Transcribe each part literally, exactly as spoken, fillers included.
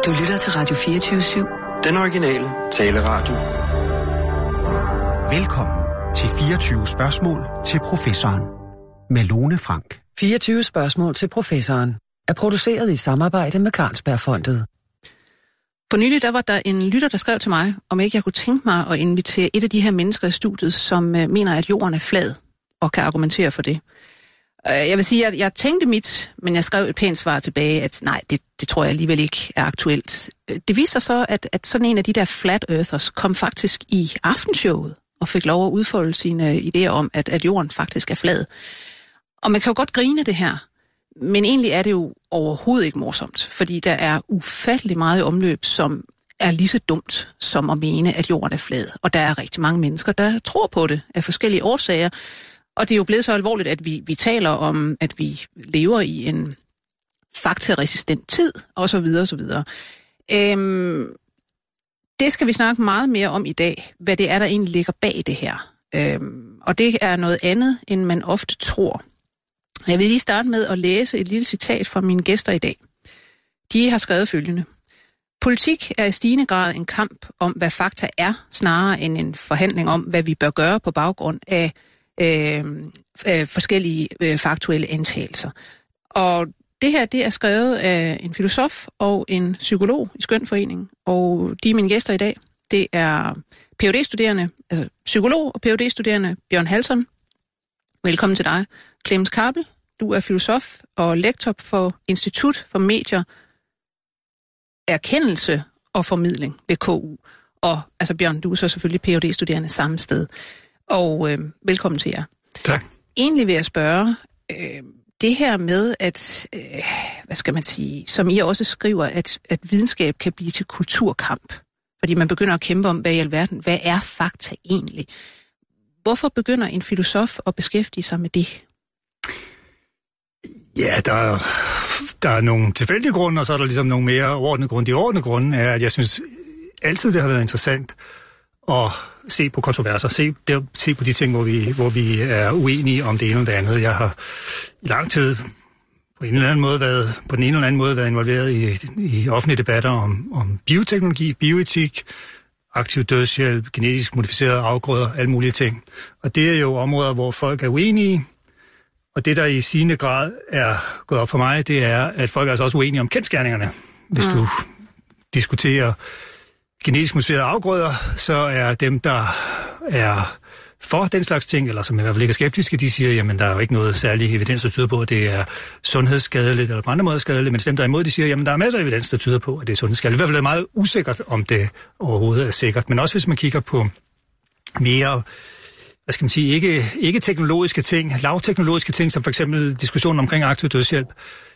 Du lytter til Radio fireogtyve syv. Den originale taleradio. Velkommen til fireogtyve spørgsmål til professoren med Lone Frank. fireogtyve spørgsmål til professoren er produceret i samarbejde med Carlsbergfondet. For nylig der var der en lytter, der skrev til mig, om ikke jeg kunne tænke mig at invitere et af de her mennesker i studiet, som øh, mener, at jorden er flad og kan argumentere for det. Jeg vil sige, at jeg tænkte mit, men jeg skrev et pænt svar tilbage, at nej, det, det tror jeg alligevel ikke er aktuelt. Det viser så, at, at sådan en af de der flat earthers kom faktisk i aftenshowet og fik lov at udfolde sine idéer om, at, at jorden faktisk er flad. Og man kan jo godt grine det her, men egentlig er det jo overhovedet ikke morsomt, fordi der er ufattelig meget i omløb, som er lige så dumt som at mene, at jorden er flad. Og der er rigtig mange mennesker, der tror på det af forskellige årsager. Og det er jo blevet så alvorligt, at vi, vi taler om, at vi lever i en faktaresistent tid, og så videre, og så videre. Øhm, det skal vi snakke meget mere om i dag, hvad det er, der egentlig ligger bag det her. Øhm, og det er noget andet, end man ofte tror. Jeg vil lige starte med at læse et lille citat fra mine gæster i dag. De har skrevet følgende. Politik er i stigende grad en kamp om, hvad fakta er, snarere end en forhandling om, hvad vi bør gøre på baggrund af Øh, øh, forskellige øh, faktuelle antagelser. Og det her, det er skrevet af en filosof og en psykolog i Skønforeningen, og de er mine gæster i dag. Det er P H D-studerende, altså psykolog og P H D-studerende Bjørn Halsson. Velkommen til dig. Clemens Kappel, du er filosof og lektor for Institut for Medier, Erkendelse og Formidling ved K U. Og altså Bjørn, du er så selvfølgelig P H D-studerende samme sted. Og øh, velkommen til jer. Tak. Egentlig vil jeg spørge, øh, det her med, at, øh, hvad skal man sige, som I også skriver, at, at videnskab kan blive til kulturkamp, fordi man begynder at kæmpe om, hvad i alverden, hvad er fakta egentlig? Hvorfor begynder en filosof at beskæftige sig med det? Ja, der er, der er nogle tilfældige grunde, og så er der ligesom nogle mere overordnede grunde. De overordnede grunde er, at jeg synes altid, det har været interessant at se på kontroverser, se, der, se på de ting, hvor vi, hvor vi er uenige om det ene eller det andet. Jeg har i lang tid på en eller anden måde været, på den ene eller anden måde været involveret i, i offentlige debatter om, om bioteknologi, bioetik, aktiv dødshjælp, genetisk modificerede afgrøder, alle mulige ting. Og det er jo områder, hvor folk er uenige, og det, der i sigende grad er gået op for mig, det er, at folk er altså også uenige om kendsgerningerne. Hvis mm. du diskuterer genetisk modificerede afgrøder, så er dem, der er for den slags ting, eller som i hvert fald ikke er skeptiske, de siger, jamen der er jo ikke noget særlig evidens, der tyder på, at det er sundhedsskadeligt eller på andre måder skadeligt, men dem, der er imod, de siger, jamen der er masser af evidens, der tyder på, at det er sundhedsskadeligt. I hvert fald er det meget usikkert, om det overhovedet er sikkert. Men også hvis man kigger på mere, hvad skal man sige, ikke, ikke teknologiske ting, lavteknologiske ting, som for eksempel diskussionen omkring aktiv dødshjælp,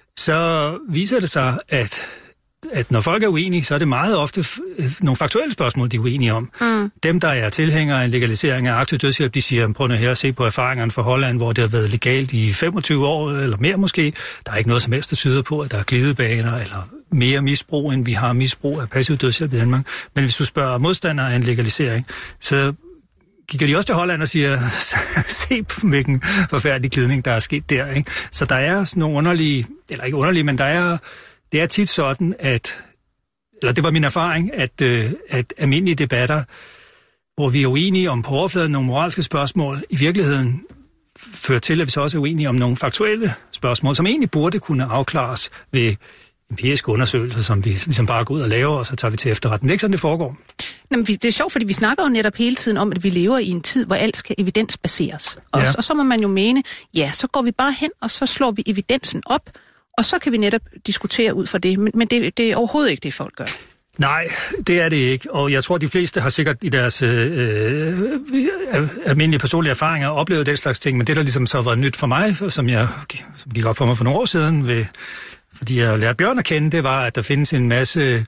så viser det sig, at at når folk er uenige, så er det meget ofte nogle faktuelle spørgsmål, de er uenige om. Mm. Dem, der er tilhængere af en legalisering af aktiv dødshjælp, de siger, prøv nu her at se på erfaringerne fra Holland, hvor det har været legalt i femogtyve år eller mere måske. Der er ikke noget som helst, der tyder på, at der er glidebaner eller mere misbrug, end vi har misbrug af passiv dødshjælp i Danmark. Men hvis du spørger modstandere af en legalisering, så kigger de også til Holland og siger, se på hvilken forfærdelig glidning, der er sket der. Ikke? Så der er sådan nogle underlige, eller ikke underlige, men der er Det er tit sådan, at, eller det var min erfaring, at, øh, at almindelige debatter, hvor vi er uenige om på overfladen nogle moralske spørgsmål, i virkeligheden fører til, at vi så også er uenige om nogle faktuelle spørgsmål, som egentlig burde kunne afklares ved empiriske undersøgelser, som vi ligesom bare går ud og laver, og så tager vi til efterretning. Det er ikke sådan, det foregår. Jamen, det er sjovt, fordi vi snakker jo netop hele tiden om, at vi lever i en tid, hvor alt skal evidensbaseres. Og, ja. og så må man jo mene, ja, så går vi bare hen, og så slår vi evidensen op, og så kan vi netop diskutere ud fra det, men, men det, det er overhovedet ikke det, folk gør. Nej, det er det ikke, og jeg tror, de fleste har sikkert i deres øh, almindelige personlige erfaringer oplevet den slags ting, men det, der ligesom så var nyt for mig, som jeg som gik op for mig for nogle år siden, ved, fordi jeg lærte Bjørn at kende, det var, at der findes en masse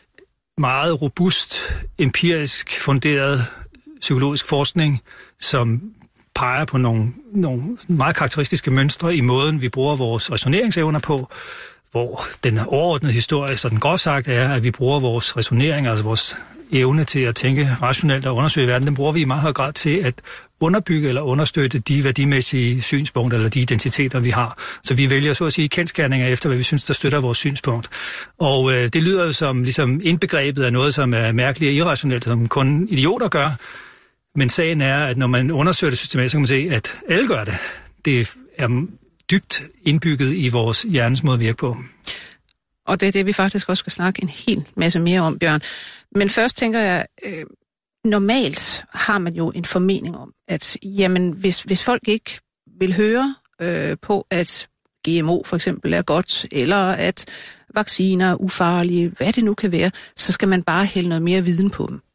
meget robust, empirisk funderet psykologisk forskning, som peger på nogle, nogle meget karakteristiske mønstre i måden, vi bruger vores ræsoneringsevner på, hvor den overordnede historie, så den groft sagt er, at vi bruger vores ræsonering, altså vores evne til at tænke rationelt og undersøge verden, den bruger vi i meget høj grad til at underbygge eller understøtte de værdimæssige synspunkter eller de identiteter, vi har. Så vi vælger så at sige kendsgerninger efter, hvad vi synes, der støtter vores synspunkt. Og øh, det lyder jo som ligesom indbegrebet af noget, som er mærkeligt og irrationelt, som kun idioter gør. Men sagen er, at når man undersøger det systematisk, så kan man se, at alle gør det. Det er dybt indbygget i vores hjernes måde at virke på. Og det er det, vi faktisk også skal snakke en hel masse mere om, Bjørn. Men først tænker jeg, øh, normalt har man jo en formening om, at jamen, hvis, hvis folk ikke vil høre øh, på, at G M O for eksempel er godt, eller at vacciner er ufarlige, hvad det nu kan være, så skal man bare hælde noget mere viden på dem.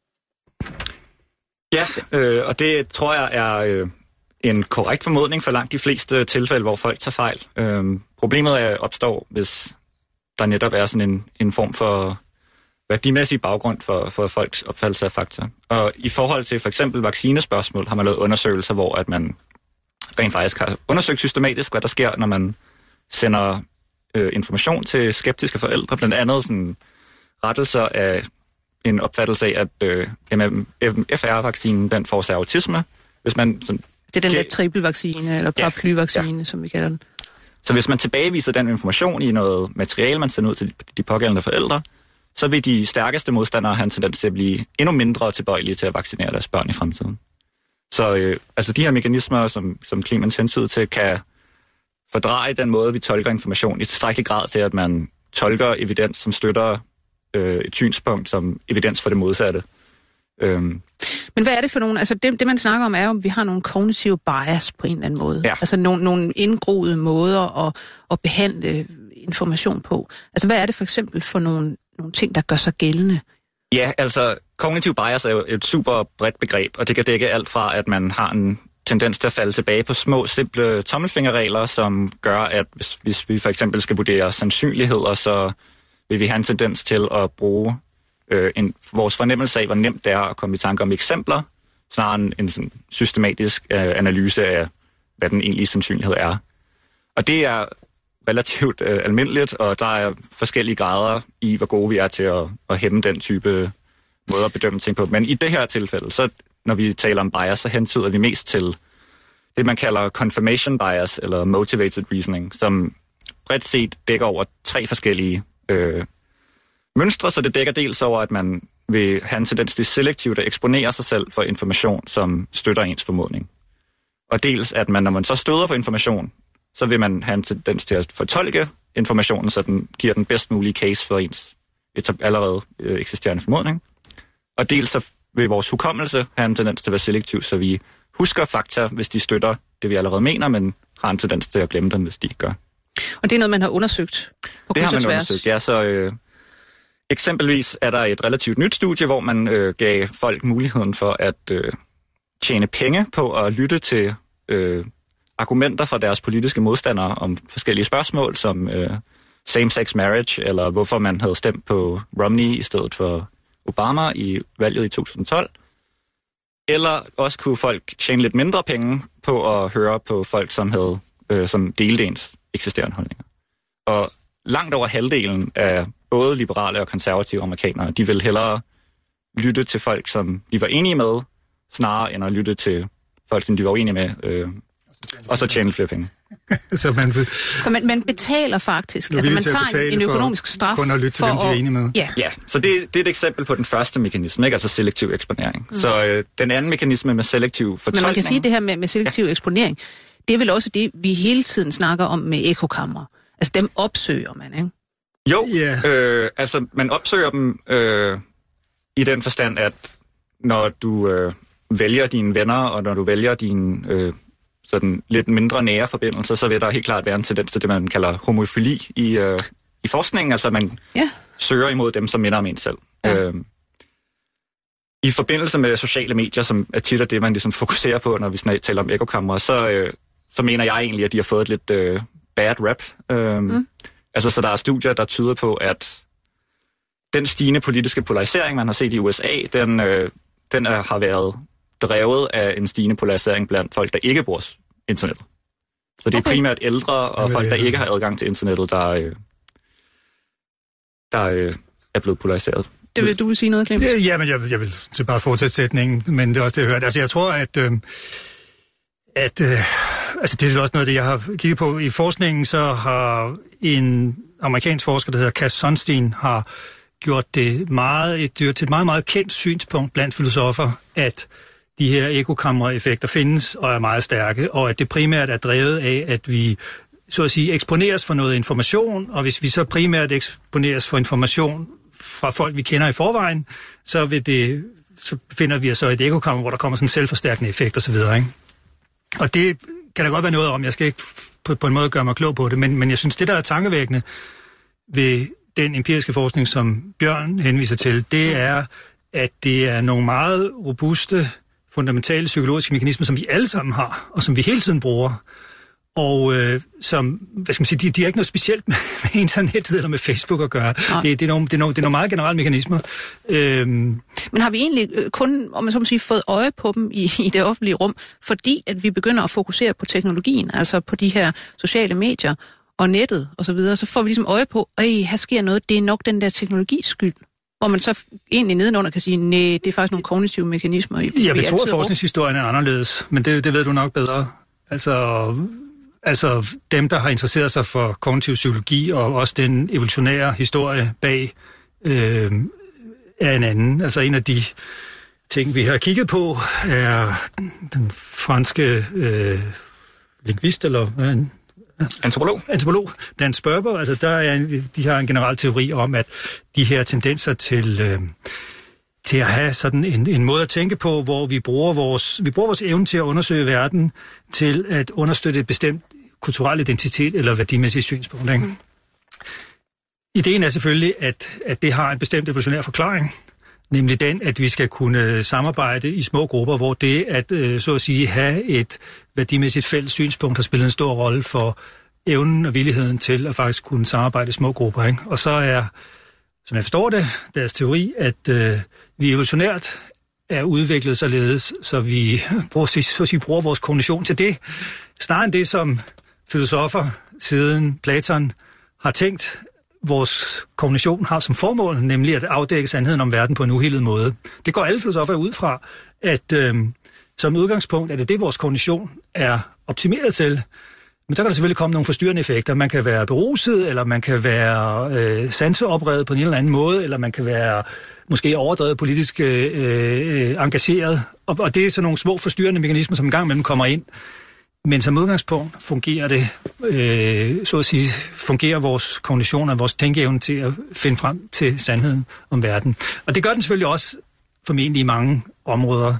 Ja, øh, og det tror jeg er øh, en korrekt formodning for langt de fleste tilfælde, hvor folk tager fejl. Øh, problemet er, opstår, hvis der netop er sådan en, en form for værdimæssig baggrund for, for folks opfattelse af fakta. Og i forhold til for eksempel vaccinespørgsmål har man lavet undersøgelser, hvor at man rent faktisk har undersøgt systematisk, hvad der sker, når man sender øh, information til skeptiske forældre, blandt andet sådan rettelser af en opfattelse af, at øh, M F R-vaccinen, den forårsager autisme. Hvis man sådan, det er den der trippelvaccine, eller paraplyvaccine, ja, ja. som vi kalder den. Så hvis man tilbageviser den information i noget materiale, man sender ud til de pågældende forældre, så vil de stærkeste modstandere have en tendens til at blive endnu mindre tilbøjelige til at vaccinere deres børn i fremtiden. Så øh, altså de her mekanismer, som, som Clemens hentyder til, kan fordreje den måde, vi tolker information i tilstrækkelig grad til, at man tolker evidens, som støtter øh, et synspunkt, som evidens for det modsatte. Øhm. Men hvad er det for nogle, altså det, det man snakker om er jo, at vi har nogle kognitive bias på en eller anden måde. Ja. Altså nogle, nogle indgroede måder at, at behandle information på. Altså hvad er det for eksempel for nogle, nogle ting, der gør sig gældende? Ja, altså cognitive bias er jo et super bredt begreb, og det kan dække alt fra, at man har en tendens til at falde tilbage på små, simple tommelfingerregler, som gør, at hvis, hvis vi for eksempel skal vurdere sandsynligheder, så vil vi have en tendens til at bruge øh, en, vores fornemmelse af, hvor nemt det er at komme i tanke om eksempler, snarere en, en sådan systematisk øh, analyse af, hvad den egentlige sandsynlighed er. Og det er relativt øh, almindeligt, og der er forskellige grader i, hvor gode vi er til at, at hæmme den type måde at bedømme ting på. Men i det her tilfælde, så når vi taler om bias, så hentyder vi mest til det, man kalder confirmation bias, eller motivated reasoning, som bredt set dækker over tre forskellige øh, mønstre, så det dækker dels over, at man vil have en tendens til selektivt at eksponere sig selv for information, som støtter ens formodning. Og dels, at man, når man så støder på information, så vil man have en tendens til at fortolke informationen, så den giver den bedst mulige case for ens allerede øh, eksisterende formodning. Og dels så vil vores hukommelse have en tendens til at være selektiv, så vi husker fakta, hvis de støtter det, vi allerede mener, men har en tendens til at glemme dem, hvis de ikke gør. Og det er noget, man har undersøgt på det har man tværs. undersøgt, ja. Så øh, eksempelvis er der et relativt nyt studie, hvor man øh, gav folk muligheden for at øh, tjene penge på at lytte til øh, argumenter fra deres politiske modstandere om forskellige spørgsmål, som øh, same-sex marriage, eller hvorfor man havde stemt på Romney i stedet for Obama i valget i to tusind og tolv. Eller også kunne folk tjene lidt mindre penge på at høre på folk, som havde øh, som delte ens eksisterende holdninger. Og langt over halvdelen af både liberale og konservative amerikanere, de vil hellere lytte til folk, som de var enige med, snarere end at lytte til folk, som de var uenige med, øh, og så tjene flere penge. så man, vil... så man, man betaler faktisk, altså man tager en økonomisk straf kun at lytte til dem, de er enige med. Ja, ja, så det, det er et eksempel på den første mekanisme, ikke? Altså selektiv eksponering. Mm. Så øh, den anden mekanisme med selektiv fortolkning... Men man kan sige, at det her med, med selektiv ja. eksponering, det er vel også det, vi hele tiden snakker om med ekokammer. Altså dem opsøger man, ikke? Jo, yeah. øh, altså man opsøger dem øh, i den forstand, at når du øh, vælger dine venner, og når du vælger dine øh, sådan lidt mindre nære forbindelser, så vil der helt klart være en tendens til det, man kalder homofili i, øh, i forskningen. Altså man yeah. søger imod dem, som minder om en selv. Ja. Øh, I forbindelse med sociale medier, som er tit det, man ligesom fokuserer på, når vi snart taler om ekokammer, så, øh, så mener jeg egentlig, at de har fået et lidt øh, bad rap. Øh, mm. Altså, så der er studier, der tyder på, at den stigende politiske polarisering, man har set i U S A, den, øh, den er, har været drevet af en stigende polarisering blandt folk, der ikke bruger internettet. Så det er okay. primært ældre og folk, der ikke har adgang til internettet, der, øh, der øh, er blevet polariseret. det vil du vil sige noget, Clemens? Ja, men jeg, jeg vil til bare fortsætte sætningen, men det er også det, jeg hørte. Altså, jeg tror, at, øh, at øh, altså, det er også noget, det jeg har kigget på i forskningen, så har en amerikansk forsker, der hedder Cass Sunstein, har gjort det meget, et, til et meget, meget kendt synspunkt blandt filosofer, at de her ekokammereffekter findes og er meget stærke, og at det primært er drevet af, at vi så at sige eksponeres for noget information, og hvis vi så primært eksponeres for information fra folk, vi kender i forvejen, så, vil det, så finder vi så et ekokammer, hvor der kommer sådan en selvforstærkende effekt osv. Ikke? Og det kan der godt være noget om. Jeg skal ikke på, på en måde gøre mig klog på det, men, men jeg synes, det der er tankevækkende ved den empiriske forskning, som Bjørn henviser til, det er, at det er nogle meget robuste, fundamentale psykologiske mekanismer, som vi alle sammen har, og som vi hele tiden bruger. Og øh, som, hvad skal man sige, de, de er ikke noget specielt med, med internettet eller med Facebook at gøre. Det, det, er nogle, det, er nogle, det er nogle meget generelle mekanismer. Øhm. Men har vi egentlig kun, om man så må sige, fået øje på dem i, i det offentlige rum, fordi at vi begynder at fokusere på teknologien, altså på de her sociale medier og nettet og så videre, så får vi ligesom øje på, at her sker noget, det er nok den der teknologis skyld. Hvor man så egentlig nedenunder kan sige, nej, det er faktisk nogle kognitive mekanismer. Jeg vil tro, at forskningshistorien er anderledes, men det, det ved du nok bedre. Altså... Altså dem, der har interesseret sig for kognitiv psykologi og også den evolutionære historie bag, øh, er en anden. Altså en af de ting, vi har kigget på, er den franske øh, lingvist, eller hvad en, Antropolog. Antropolog, Dan Sperber. Altså der er en, de har en generel teori om, at de her tendenser til... Øh, til at have sådan en, en måde at tænke på, hvor vi bruger vores, vi bruger vores evne til at undersøge verden til at understøtte et bestemt kulturel identitet eller værdimæssigt synspunkt. Ikke? Mm. Ideen er selvfølgelig, at, at det har en bestemt evolutionær forklaring, nemlig den, at vi skal kunne samarbejde i små grupper, hvor det at øh, så at sige have et værdimæssigt fælles synspunkt har spillet en stor rolle for evnen og villigheden til at faktisk kunne samarbejde i små grupper. Ikke? Og så er, som jeg forstår det, deres teori, at øh, vi evolutionært er udviklet således, så vi bruger, så vi bruger vores kognition til det, snarere end det, som filosofer siden Platon har tænkt, vores kognition har som formål, nemlig at afdække sandheden om verden på en uhildet måde. Det går alle filosofer ud fra, at øh, som udgangspunkt er det det, vores kognition er optimeret til. Men så kan der selvfølgelig komme nogle forstyrrende effekter. Man kan være beruset, eller man kan være øh, sanseopredet på en eller anden måde, eller man kan være måske overdrevet politisk øh, engageret. Og, og det er sådan nogle små forstyrrende mekanismer, som en gang imellem kommer ind. Men som udgangspunkt fungerer det, øh, så at sige, fungerer vores kognition og vores tænkeevne til at finde frem til sandheden om verden. Og det gør den selvfølgelig også formentlig i mange områder.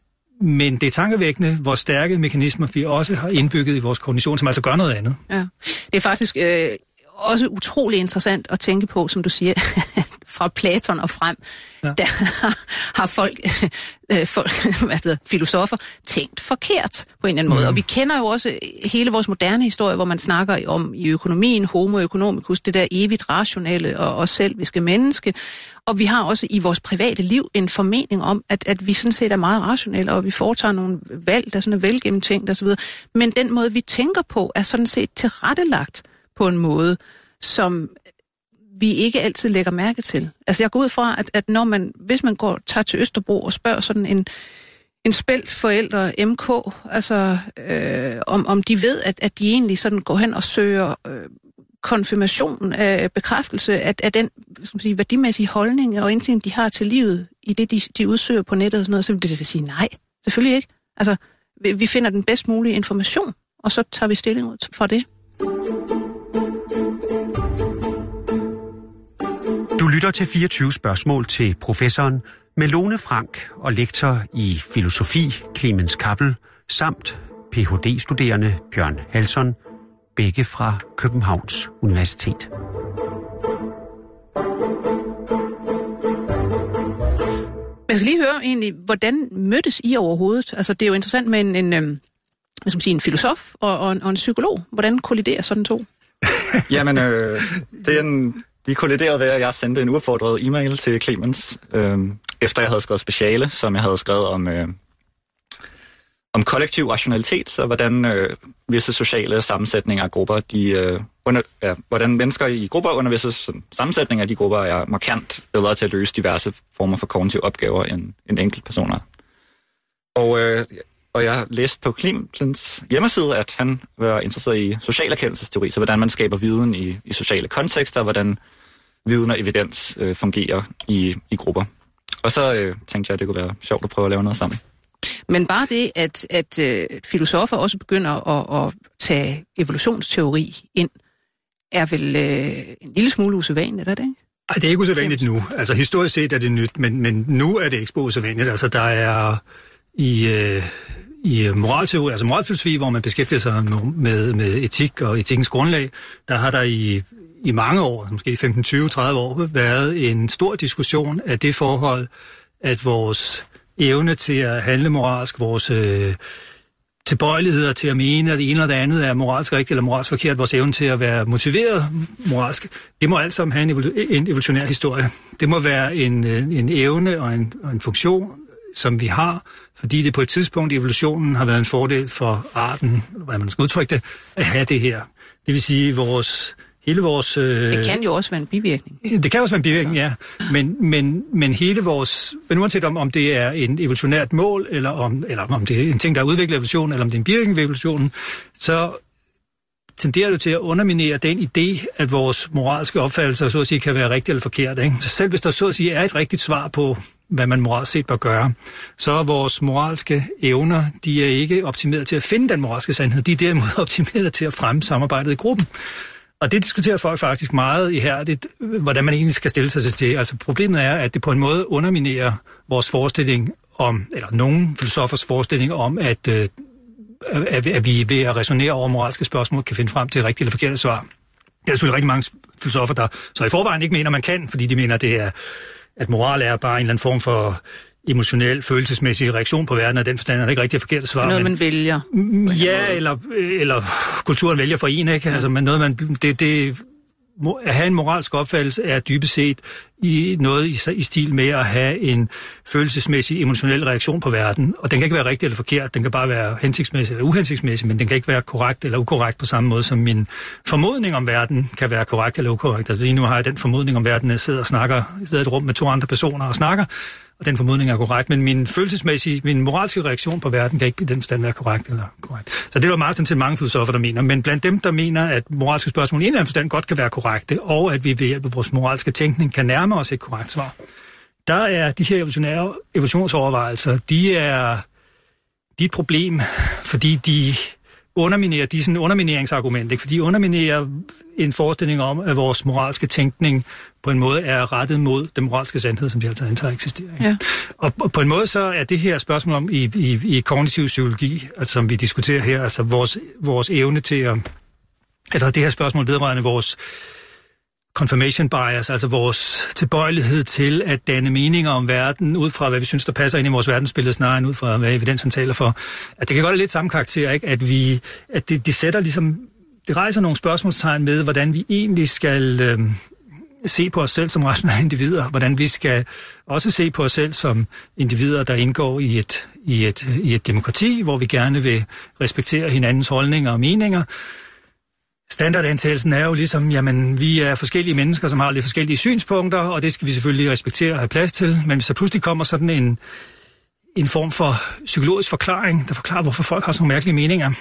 Men det er tankevækkende, hvor stærke mekanismer vi også har indbygget i vores kognition, som altså gør noget andet. Ja, det er faktisk øh, også utrolig interessant at tænke på, som du siger, fra Platon og frem. Ja. Der har folk, øh, folk hvad hedder, filosofer tænkt forkert på en eller anden måde. Mm. Og vi kender jo også hele vores moderne historie, hvor man snakker om i økonomien, homo economicus, det der evigt rationelle og, og selviske menneske. Og vi har også i vores private liv en formening om, at, at vi sådan set er meget rationelle, og vi foretager nogle valg, der sådan er velgennemtænkt osv. Men den måde, vi tænker på, er sådan set tilrettelagt på en måde, som vi ikke altid lægger mærke til. Altså jeg går ud fra, at, at når man, hvis man går tager til Østerbro og spørger sådan en, en spældt forældre, M K, altså øh, om, om de ved, at, at de egentlig sådan går hen og søger øh, konfirmation af bekræftelse af, af den skal man sige, værdimæssige holdning og indsigt, de har til livet, i det, de, de udsøger på nettet og sådan noget, så vil det sige nej, selvfølgelig ikke. Altså, vi, vi finder den bedst mulige information, og så tager vi stilling ud for det. Du lytter til fireogtyve spørgsmål til professoren Malone Frank og lektor i filosofi Clemens Kappel samt P H D-studerende Bjørn Halsson, begge fra Københavns Universitet. Jeg skal lige høre egentlig, hvordan mødtes I overhovedet? Altså det er jo interessant med en, en, hvad skal man sige, en filosof og, og, en, og en psykolog. Hvordan kolliderer sådan to? Jamen, øh, det er en... Vi kolliderede ved, at jeg sendte en uopfordret e-mail til Clemens, øh, efter jeg havde skrevet speciale, som jeg havde skrevet om, øh, om kollektiv rationalitet, så hvordan øh, visse sociale sammensætninger af grupper, de, øh, under, ja, hvordan mennesker i grupper under visse sammensætninger af de grupper er markant bedre til at løse diverse former for kognitive opgaver end, end enkelte personer. Og, øh, og jeg læste på Clemens hjemmeside, at han var interesseret i social erkendelsesteori, så hvordan man skaber viden i, i sociale kontekster, hvordan viden og evidens øh, fungerer i, i grupper. Og så øh, tænkte jeg, at det kunne være sjovt at prøve at lave noget sammen. Men bare det, at, at øh, filosofer også begynder at, at tage evolutionsteori ind, er vel øh, en lille smule usædvanligt, er det ikke? Nej, det er ikke usædvanligt nu. Altså historisk set er det nyt, men, men nu er det ikke usædvanligt. Altså der er i, øh, i moralteori, altså moralfilosofi, hvor man beskæftiger sig med, med etik og etikkens grundlag, der har der i, i mange år, måske femten, tyve, tredive år, været en stor diskussion af det forhold, at vores evne til at handle moralsk, vores øh, tilbøjeligheder til at mene, at det ene eller det andet er moralsk rigtigt eller moralsk forkert, vores evne til at være motiveret moralsk, det må alt sammen have en, evol- en evolutionær historie. Det må være en, en evne og en, og en funktion, som vi har, fordi det på et tidspunkt i evolutionen har været en fordel for arten, hvordan man skal udtrykke det, at have det her. Det vil sige, vores hele vores... Øh, det kan jo også være en bivirkning. Det kan også være en bivirkning, ja. Men, men, men hele vores... Men uanset om, om det er en evolutionært mål, eller om, eller om det er en ting, der er udviklet evolution, eller om det er en bivirkning ved evolutionen, så tenderer det til at underminere den idé, at vores moralske opfattelser så at sige kan være rigtigt eller forkert. Ikke? Så selv hvis der så at sige er et rigtigt svar på, hvad man moralsk set bør gøre, så er vores moralske evner, de er ikke optimeret til at finde den moralske sandhed, de er derimod optimeret til at fremme samarbejdet i gruppen. Og det diskuterer folk faktisk meget ihærdigt, hvordan man egentlig skal stille sig til det. Altså problemet er, at det på en måde underminerer vores forestilling om, eller nogle filosofers forestilling om, at, øh, at, at vi ved at resonere over moralske spørgsmål kan finde frem til rigtigt eller forkert svar. Der er selvfølgelig rigtig mange filosofer, der så i forvejen ikke mener, man kan, fordi de mener, det er, at moral er bare en eller anden form for emotionel, følelsesmæssig reaktion på verden, og den forstand er det ikke rigtig forkert svar. Noget, man vælger. Ja, eller, eller kulturen vælger for en, ikke? Ja. Altså, men noget, man, det, det, at have en moralsk opfattelse er dybest set i noget i, i stil med at have en følelsesmæssig, emotionel reaktion på verden, og den kan ikke være rigtig eller forkert, den kan bare være hensigtsmæssig eller uhensigtsmæssig, men den kan ikke være korrekt eller ukorrekt på samme måde, som min formodning om verden kan være korrekt eller ukorrekt. Altså lige nu har jeg den formodning om verden, at jeg sidder og snakker, jeg sidder i et rum med to andre personer og snakker, og den formodning er korrekt, men min følelsesmæssige, min moralske reaktion på verden kan ikke i den forstand være korrekt eller korrekt. Så det er jo meget sådan til mange filosofer, der mener, men blandt dem, der mener, at moralske spørgsmål i en eller anden forstand godt kan være korrekte, og at vi ved hjælp af vores moralske tænkning kan nærme os et korrekt svar, der er de her evolutionære evolutionsovervejelser, de er, de er et problem, fordi de underminerer, de er sådan undermineringsargument, ikke? For de underminerer en forestilling om, at vores moralske tænkning på en måde er rettet mod den moralske sandhed, som vi altid antager eksisterer. Ja. Og, og på en måde så er det her spørgsmål om i, i, i kognitiv psykologi, altså som vi diskuterer her, altså vores, vores evne til at, altså det her spørgsmål vedrørende vores confirmation bias, altså vores tilbøjelighed til at danne meninger om verden, ud fra hvad vi synes, der passer ind i vores verdensbillede, snarere end ud fra hvad evidensen taler for. At det kan godt have lidt samme karakter, ikke? At vi, at det, det sætter ligesom, det rejser nogle spørgsmålstegn med, hvordan vi egentlig skal øh, se på os selv som rationelle individer, hvordan vi skal også se på os selv som individer, der indgår i et, i et, i et demokrati, hvor vi gerne vil respektere hinandens holdninger og meninger. Standardantagelsen er jo ligesom, jamen, vi er forskellige mennesker, som har lidt forskellige synspunkter, og det skal vi selvfølgelig respektere og have plads til. Men hvis der pludselig kommer sådan en, en form for psykologisk forklaring, der forklarer, hvorfor folk har sådan nogle mærkelige meninger,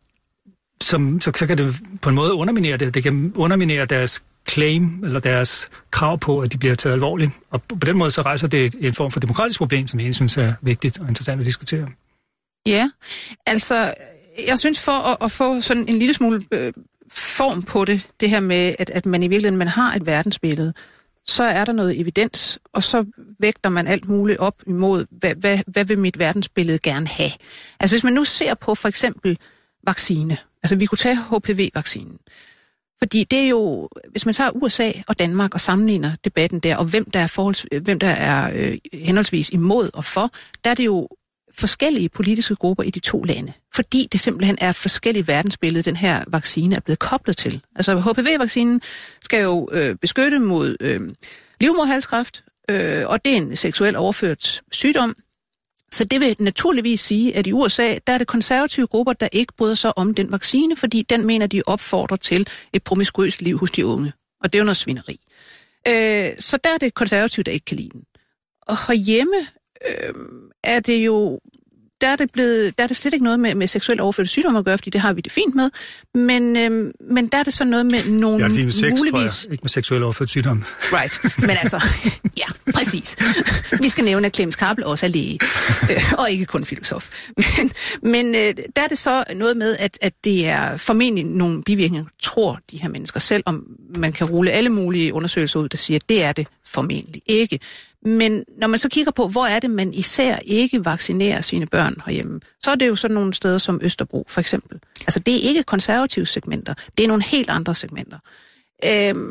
som, så, så kan det på en måde underminere det. Det kan underminere deres claim, eller deres krav på, at de bliver taget alvorligt. Og på den måde så rejser det en form for demokratisk problem, som jeg synes er vigtigt og interessant at diskutere. Ja, altså, jeg synes for at, at få sådan en lille smule øh, form på det, det her med, at, at man i virkeligheden man har et verdensbillede, så er der noget evidens, og så vægter man alt muligt op imod, hvad, hvad, hvad vil mit verdensbillede gerne have. Altså hvis man nu ser på for eksempel vaccine, altså vi kunne tage H P V-vaccinen, fordi det er jo, hvis man tager U S A og Danmark og sammenligner debatten der, og hvem der er, forholds, hvem der er øh, henholdsvis imod og for, der er det jo forskellige politiske grupper i de to lande, fordi det simpelthen er forskellige verdensbillede, den her vaccine er blevet koblet til. Altså H P V-vaccinen skal jo øh, beskytte mod øh, livmoderhalskræft, øh, og det er en seksuel overført sygdom, Så det vil naturligvis sige, at i U S A, der er det konservative grupper, der ikke bryder sig om den vaccine, fordi den mener, de opfordrer til et promiskuøst liv hos de unge. Og det er jo noget svineri. Øh, så der er det konservative, der ikke kan lide den. Og herhjemme øh, er det jo... Der er det, blevet, der er det slet ikke noget med, med seksuelt overførte sygdomme at gøre, fordi det har vi det fint med. Men, øhm, men der er det så noget med nogle ja, det er med sex, muligvis... tror jeg. Ikke med seksuelt overførte sygdomme. Right. Men altså, ja, præcis. Vi skal nævne, at Clemens Kappel også er læge, øh, og ikke kun filosof. Men, men øh, der er det så noget med, at, at det er formentlig nogle bivirkninger, tror de her mennesker selv, om man kan rulle alle mulige undersøgelser ud, der siger, at det er det formentlig ikke. Men når man så kigger på, hvor er det, man især ikke vaccinerer sine børn herhjemme, så er det jo sådan nogle steder som Østerbro, for eksempel. Altså, det er ikke konservative segmenter. Det er nogle helt andre segmenter. Øhm,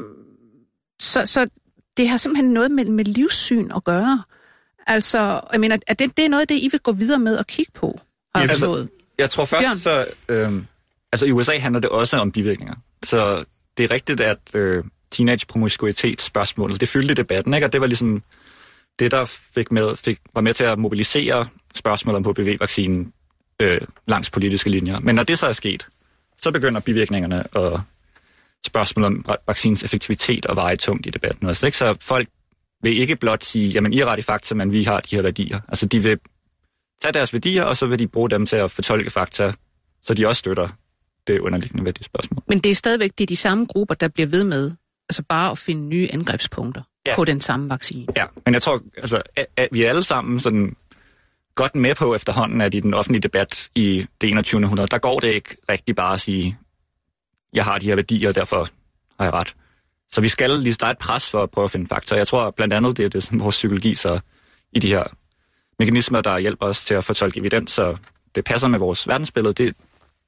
så, så det har simpelthen noget med, med livssyn at gøre. Altså, jeg mener, at det, det er noget af det, I vil gå videre med og kigge på, har jeg forstået. Jeg tror først, Bjørn? så... Øhm, altså, i U S A handler det også om bivirkninger. Så det er rigtigt, at øh, teenage-promiskuitetsspørgsmålet, det fyldte debatten, ikke? Og det var ligesom... Det, der fik med, fik, var med til at mobilisere spørgsmålet om H P V-vaccinen øh, langs politiske linjer. Men når det så er sket, så begynder bivirkningerne og spørgsmålet om vaccinens effektivitet at veje tungt i debatten også. Ikke? Så folk vil ikke blot sige, jamen I er ret i fakta, men vi har de her værdier. Altså de vil tage deres værdier, og så vil de bruge dem til at fortolke fakta, så de også støtter det underliggende værdispørgsmål. Men det er stadigvæk det er de samme grupper, der bliver ved med, altså bare at finde nye angrebspunkter. Ja. På den samme vaccine. Ja, men jeg tror, altså, at, at vi er alle sammen sådan godt med på efterhånden, at i den offentlige debat i det enogtyvende århundrede, der går det ikke rigtig bare at sige, jeg har de her værdier, og derfor har jeg ret. Så vi skal lige starte et pres for at prøve at finde fakta. Jeg tror blandt andet, det er det, som vores psykologi så i de her mekanismer, der hjælper os til at fortolke evidens, så det passer med vores verdensbillede. Det,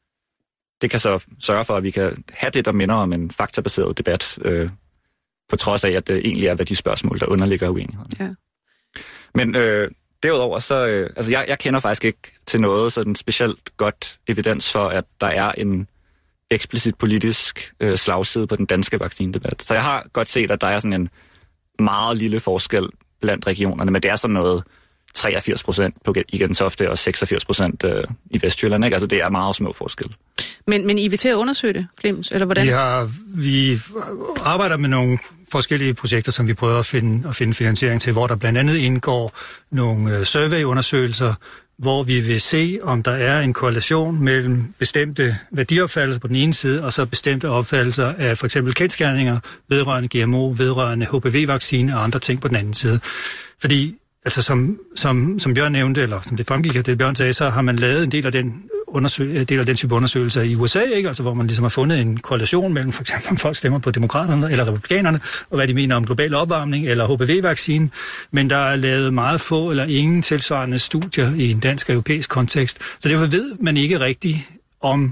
det kan så sørge for, at vi kan have det, der minder om en faktabaseret debat, øh, på trods af, at det egentlig er værdispørgsmål, der underligger uenigheden. Ja. Men øh, derudover, så... Øh, altså, jeg, jeg kender faktisk ikke til noget sådan specielt godt evidens for, at der er en eksplicit politisk øh, slagside på den danske vaccinedebat. Så jeg har godt set, at der er sådan en meget lille forskel blandt regionerne, men det er sådan noget treogfirs procent på i Gentofte og seksogfirs procent øh, i Vestjylland. Ikke? Altså, det er meget små forskel. Men, men I vil til at undersøge det, Clemens, eller hvordan? Vi, har, vi arbejder med nogle forskellige projekter, som vi prøver at finde, at finde finansiering til, hvor der blandt andet indgår nogle surveyundersøgelser, hvor vi vil se, om der er en korrelation mellem bestemte værdiopfattelser på den ene side, og så bestemte opfattelser af for eksempel kendsgerninger vedrørende G M O, vedrørende H P V-vaccine og andre ting på den anden side. Fordi, altså som, som, som Bjørn nævnte, eller som det fremgik af det, Bjørn sagde, så har man lavet en del af den undersøg- del af den type undersøgelser i U S A, ikke? Altså hvor man ligesom har fundet en korrelation mellem for eksempel om folk stemmer på demokraterne eller republikanerne, og hvad de mener om global opvarmning eller H P V-vaccine, men der er lavet meget få eller ingen tilsvarende studier i en dansk og europæisk kontekst. Så derfor ved man ikke rigtigt om,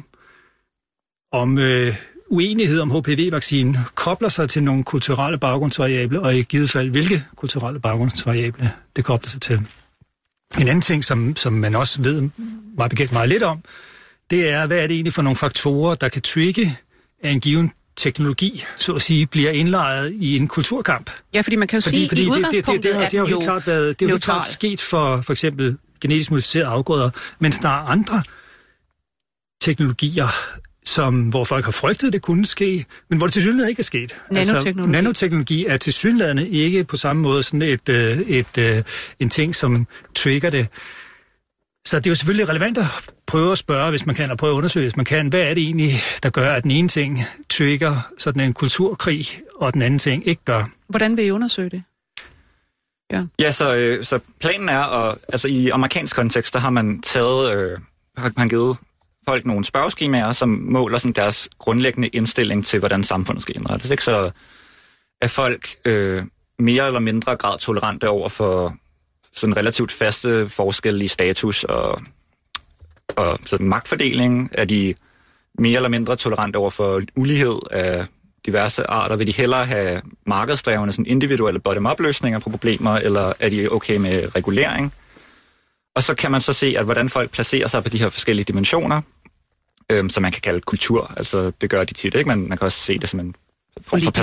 om øh, uenighed om H P V-vaccinen kobler sig til nogle kulturelle baggrundsvariable, og i givet fald hvilke kulturelle baggrundsvariable det kobler sig til. En anden ting, som, som man også ved meget bekendt meget lidt om, det er, hvad er det egentlig for nogle faktorer, der kan trigge, at en given teknologi, så at sige, bliver indlejret i en kulturkamp. Ja, fordi man kan jo fordi, sige, fordi i det, udgangspunktet det, det, det, det, det har jo helt klart været, det er jo helt klart sket for for eksempel genetisk modificerede afgrøder, mens der er andre teknologier, som, hvor folk har frygtet, det kunne ske, men hvor det tilsyneladende ikke er sket. Nanoteknologi. Altså, nanoteknologi er tilsyneladende ikke på samme måde sådan et, et, et, en ting, som trigger det. Så det er jo selvfølgelig relevant at prøve at spørge, hvis man kan, og prøve at undersøge, hvis man kan, hvad er det egentlig, der gør, at den ene ting trigger sådan en kulturkrig, og den anden ting ikke gør. Hvordan vil I undersøge det? Ja, ja så, øh, så planen er, at, altså i amerikansk kontekst, der har man taget, øh, har man givet folk nogle spørgeskemaer, som måler sådan deres grundlæggende indstilling til, hvordan samfundet skal indrettes. Ikke? Så er folk øh, mere eller mindre grad tolerante over for sådan relativt faste forskelle i status og, og sådan magtfordeling. Er de mere eller mindre tolerante over for ulighed af diverse arter? Vil de hellere have markedsdrevne sådan individuelle bottom-up-løsninger på problemer, eller er de okay med regulering? Og så kan man så se, at hvordan folk placerer sig på de her forskellige dimensioner, øhm, som man kan kalde kultur. Altså, det gør de tit, ikke? Men man kan også se det som en form for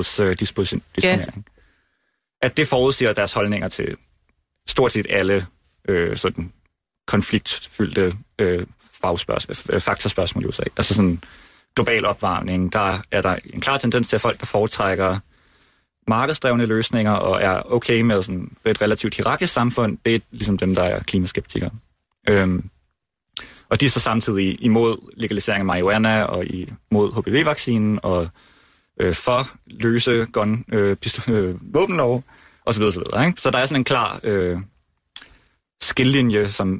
personlighedsdisponering. Ja. At det forudsiger deres holdninger til stort set alle øh, sådan konfliktfyldte øh, fagspørgsmål, faktorspørgsmål i U S A. Altså sådan global opvarmning, der er der en klar tendens til, at folk, der foretrækker markedsdrevne løsninger og er okay med sådan et relativt hierarkisk samfund, det er ligesom dem, der er klimaskeptikere. Øhm, og de er så samtidig imod legalisering af marihuana og imod H P V-vaccinen og øh, for løse gun, øh, pistol, øh, våbenlov og så videre, så videre. Ikke? Så der er sådan en klar øh, skillelinje, som,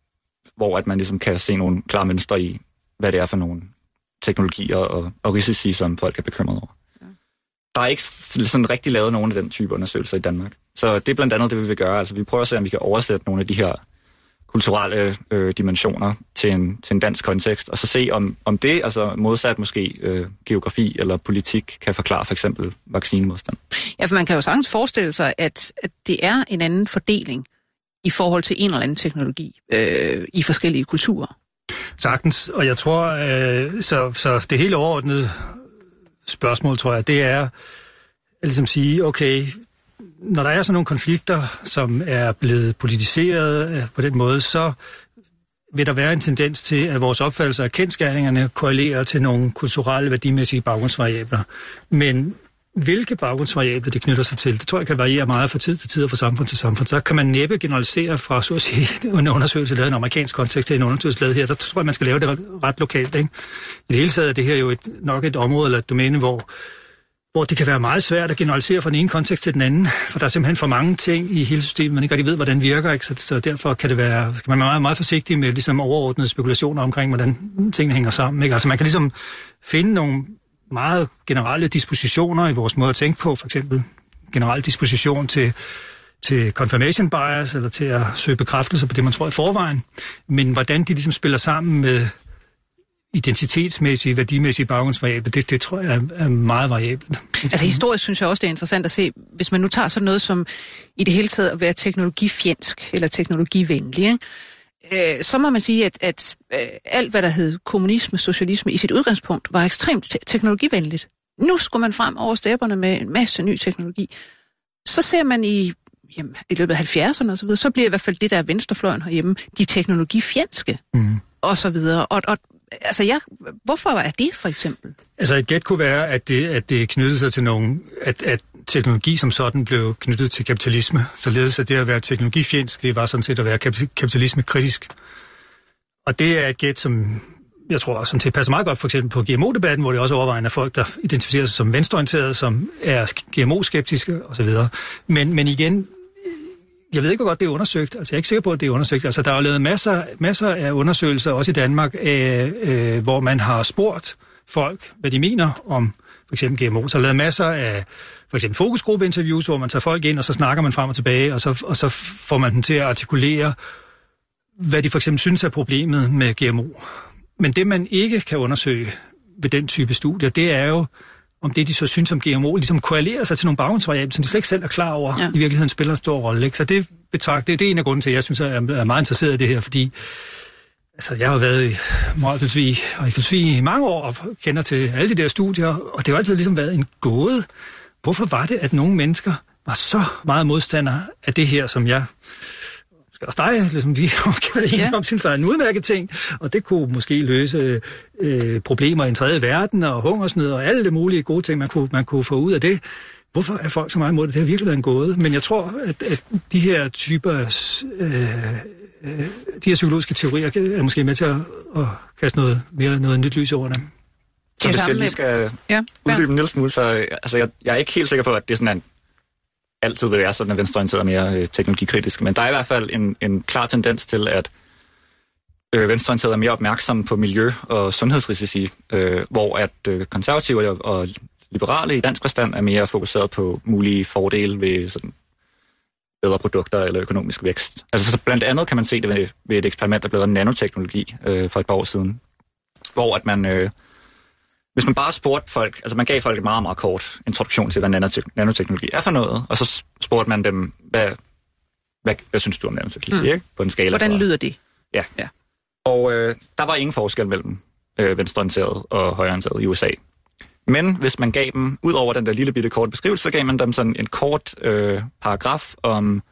hvor at man ligesom kan se nogle klare mønstre i, hvad det er for nogle teknologier og, og risici, som folk er bekymrede over. Ja. Der er ikke sådan rigtig lavet nogen af den type undersøgelser i Danmark. Så det er blandt andet det, vi vil gøre. Altså vi prøver at se, om vi kan oversætte nogle af de her kulturelle øh, dimensioner til en, til en dansk kontekst, og så se, om, om det, altså modsat måske øh, geografi eller politik, kan forklare for eksempel vaccinemodstand. Ja, for man kan jo sagtens forestille sig, at, at det er en anden fordeling i forhold til en eller anden teknologi øh, i forskellige kulturer. Sagtens, og jeg tror, øh, så, så det hele overordnede spørgsmål, tror jeg, det er at ligesom sige, okay, når der er sådan nogle konflikter, som er blevet politiseret på den måde, så vil der være en tendens til, at vores opfattelse af kendsgerningerne korrelerer til nogle kulturelle, værdimæssige baggrundsvariabler. Men hvilke baggrundsvariabler det knytter sig til, det tror jeg kan variere meget fra tid til tid og fra samfund til samfund. Så kan man næppe generalisere fra så at sige, en undersøgelse lavet i en amerikansk kontekst til en undersøgelse lavet her. Der tror jeg, man skal lave det ret lokalt. Ikke? I det hele taget er det her jo et, nok et område eller et domæne, hvor hvor det kan være meget svært at generalisere fra den ene kontekst til den anden, for der er simpelthen for mange ting i hele systemet, man ikke rigtig ved, hvordan det virker, ikke? Så, så derfor kan det være, skal man være meget, meget forsigtig med ligesom overordnede spekulationer omkring, hvordan tingene hænger sammen. Ikke? Altså man kan ligesom finde nogle meget generelle dispositioner i vores måde at tænke på, for eksempel generel disposition til, til confirmation bias, eller til at søge bekræftelse på det, man tror i forvejen, men hvordan de ligesom spiller sammen med identitetsmæssige, værdimæssige baggrundsvariable, det, det tror jeg er, er meget variabelt. Altså historisk synes jeg også, det er interessant at se, hvis man nu tager sådan noget som i det hele taget at være teknologifjendsk eller teknologivenlig, ikke? Øh, så må man sige, at, at øh, alt, hvad der hed kommunisme, socialisme i sit udgangspunkt, var ekstremt te- teknologivenligt. Nu skulle man frem over stepperne med en masse ny teknologi. Så ser man i, jamen, i løbet af halvfjerdserne og så videre, så bliver i hvert fald det, der er venstrefløjen herhjemme, de teknologifjendske mm. og så videre. Og, og altså, jeg, hvorfor er det for eksempel? Altså, et gæt kunne være, at det, at det knyttede sig til nogle, at, at teknologi som sådan blev knyttet til kapitalisme. Således at det at være teknologifjendsk, det var sådan set at være kapitalisme-kritisk. Og det er et gæt, som jeg tror sådan set passer meget godt for eksempel på G M O-debatten, hvor det også overvejende er folk, der identificerer sig som venstreorienterede, som er G M O-skeptiske osv. Men, men igen, jeg ved ikke, hvor godt det er undersøgt. Altså, jeg er ikke sikker på, at det er undersøgt. Altså, der er jo lavet masser, masser af undersøgelser, også i Danmark, af, øh, hvor man har spurgt folk, hvad de mener om for eksempel G M O. Så er lavet masser af for eksempel fokusgruppeinterviews, hvor man tager folk ind, og så snakker man frem og tilbage, og så, og så får man dem til at artikulere, hvad de for eksempel synes er problemet med G M O. Men det, man ikke kan undersøge ved den type studier, det er jo, om det, de så synes om G M O, ligesom korrelerer sig til nogle baggrundsvariabler, som de slet ikke selv er klar over, ja. I virkeligheden spiller en stor rolle. Ikke? Så det, betragt, det, det er en af grunden til, at jeg synes, at jeg er meget interesseret i det her, fordi altså, jeg har været i moralfilosofi og i filosofi i mange år, og kender til alle de der studier, og det har altid ligesom været en gåde. Hvorfor var det, at nogle mennesker var så meget modstandere af det her, som jeg skal også dig, ligesom vi har gjort en om, synes var en udmærket ting, og det kunne måske løse øh, problemer i en tredje verden, og hungersnød, og alle de mulige gode ting, man kunne, man kunne få ud af det. Hvorfor er folk så meget imod det? Det har virkelig været en gåde. Men jeg tror, at, at de her typer, øh, øh, de her psykologiske teorier, er måske med til at, at kaste noget, mere, noget nyt lys over dem. Så hvis jeg lige skal ja. uddybe en lille smule, så altså, jeg, jeg er ikke helt sikker på, at det er sådan en altid vil være sådan, at venstreorienteret er mere øh, teknologikritisk. Men der er i hvert fald en, en klar tendens til, at øh, venstreorienteret er mere opmærksom på miljø- og sundhedsrisici, øh, hvor at øh, konservative og, og liberale i dansk forstand er mere fokuseret på mulige fordele ved sådan, bedre produkter eller økonomisk vækst. Altså så blandt andet kan man se det ved, ved et eksperiment, der blev lavet nanoteknologi øh, for et par år siden, hvor at man... Øh, Hvis man bare spurgte folk, altså man gav folk et meget, meget kort introduktion til, hvad nanotek- nanoteknologi er for noget, og så spurgte man dem, hvad, hvad, hvad synes du om nanoteknologi, mm. ikke? På en skala. Hvordan fra, lyder det? Ja. ja. Og øh, der var ingen forskel mellem øh, venstreorienteret og højreorienteret i U S A. Men hvis man gav dem, ud over den der lille bitte korte beskrivelse, så gav man dem sådan en kort øh, paragraf om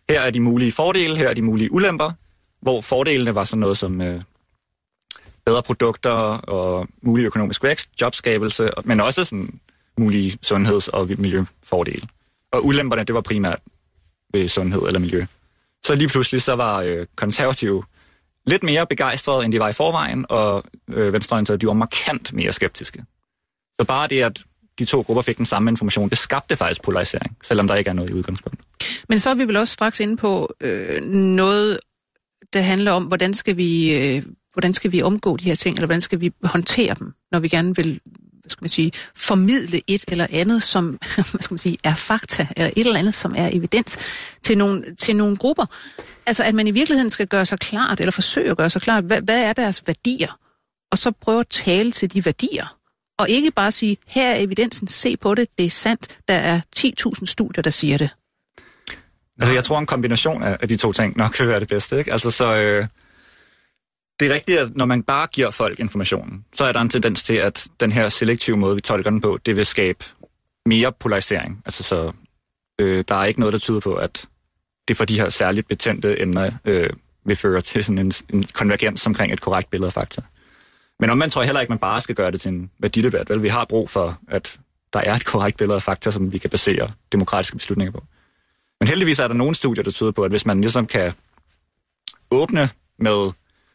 her er de mulige fordele, her er de mulige ulemper, hvor fordelene var sådan noget som øh, bedre produkter og mulig økonomisk vækst, jobskabelse, men også sådan mulige sundheds- og miljøfordele. Og ulemperne, det var primært ved sundhed eller miljø. Så lige pludselig så var øh, konservative lidt mere begejstrede, end de var i forvejen, og øh, venstreorienterede, de var markant mere skeptiske. Så bare det, at de to grupper fik den samme information, det skabte faktisk polarisering, selvom der ikke er noget i udgangspunktet. Men så er vi vel også straks inde på øh, noget, der handler om, hvordan skal vi øh, hvordan skal vi omgå de her ting, eller hvordan skal vi håndtere dem, når vi gerne vil, hvad skal man sige, formidle et eller andet, som hvad skal man sige, er fakta, eller et eller andet, som er evidens til nogle, til nogle grupper. Altså, at man i virkeligheden skal gøre sig klart, eller forsøge at gøre sig klart, hvad, hvad er deres værdier, og så prøve at tale til de værdier. Og ikke bare sige, her er evidensen, se på det, det er sandt, der er ti tusind studier, der siger det. Altså, jeg tror, en kombination af de to ting nok vil være det bedste, ikke? Altså, så øh, det er rigtigt, at når man bare giver folk informationen, så er der en tendens til, at den her selektive måde, vi tolker den på, det vil skabe mere polarisering. Altså, så øh, der er ikke noget, der tyder på, at det for de her særligt betændte emner øh, vil føre til sådan en, en konvergens omkring et korrekt billede af fakta. Men omvendt tror jeg heller ikke, man bare skal gøre det til en værdidebat. Vel, vi har brug for, at der er et korrekt billede af fakta, som vi kan basere demokratiske beslutninger på. Men heldigvis er der nogle studier, der tyder på, at hvis man ligesom kan åbne med,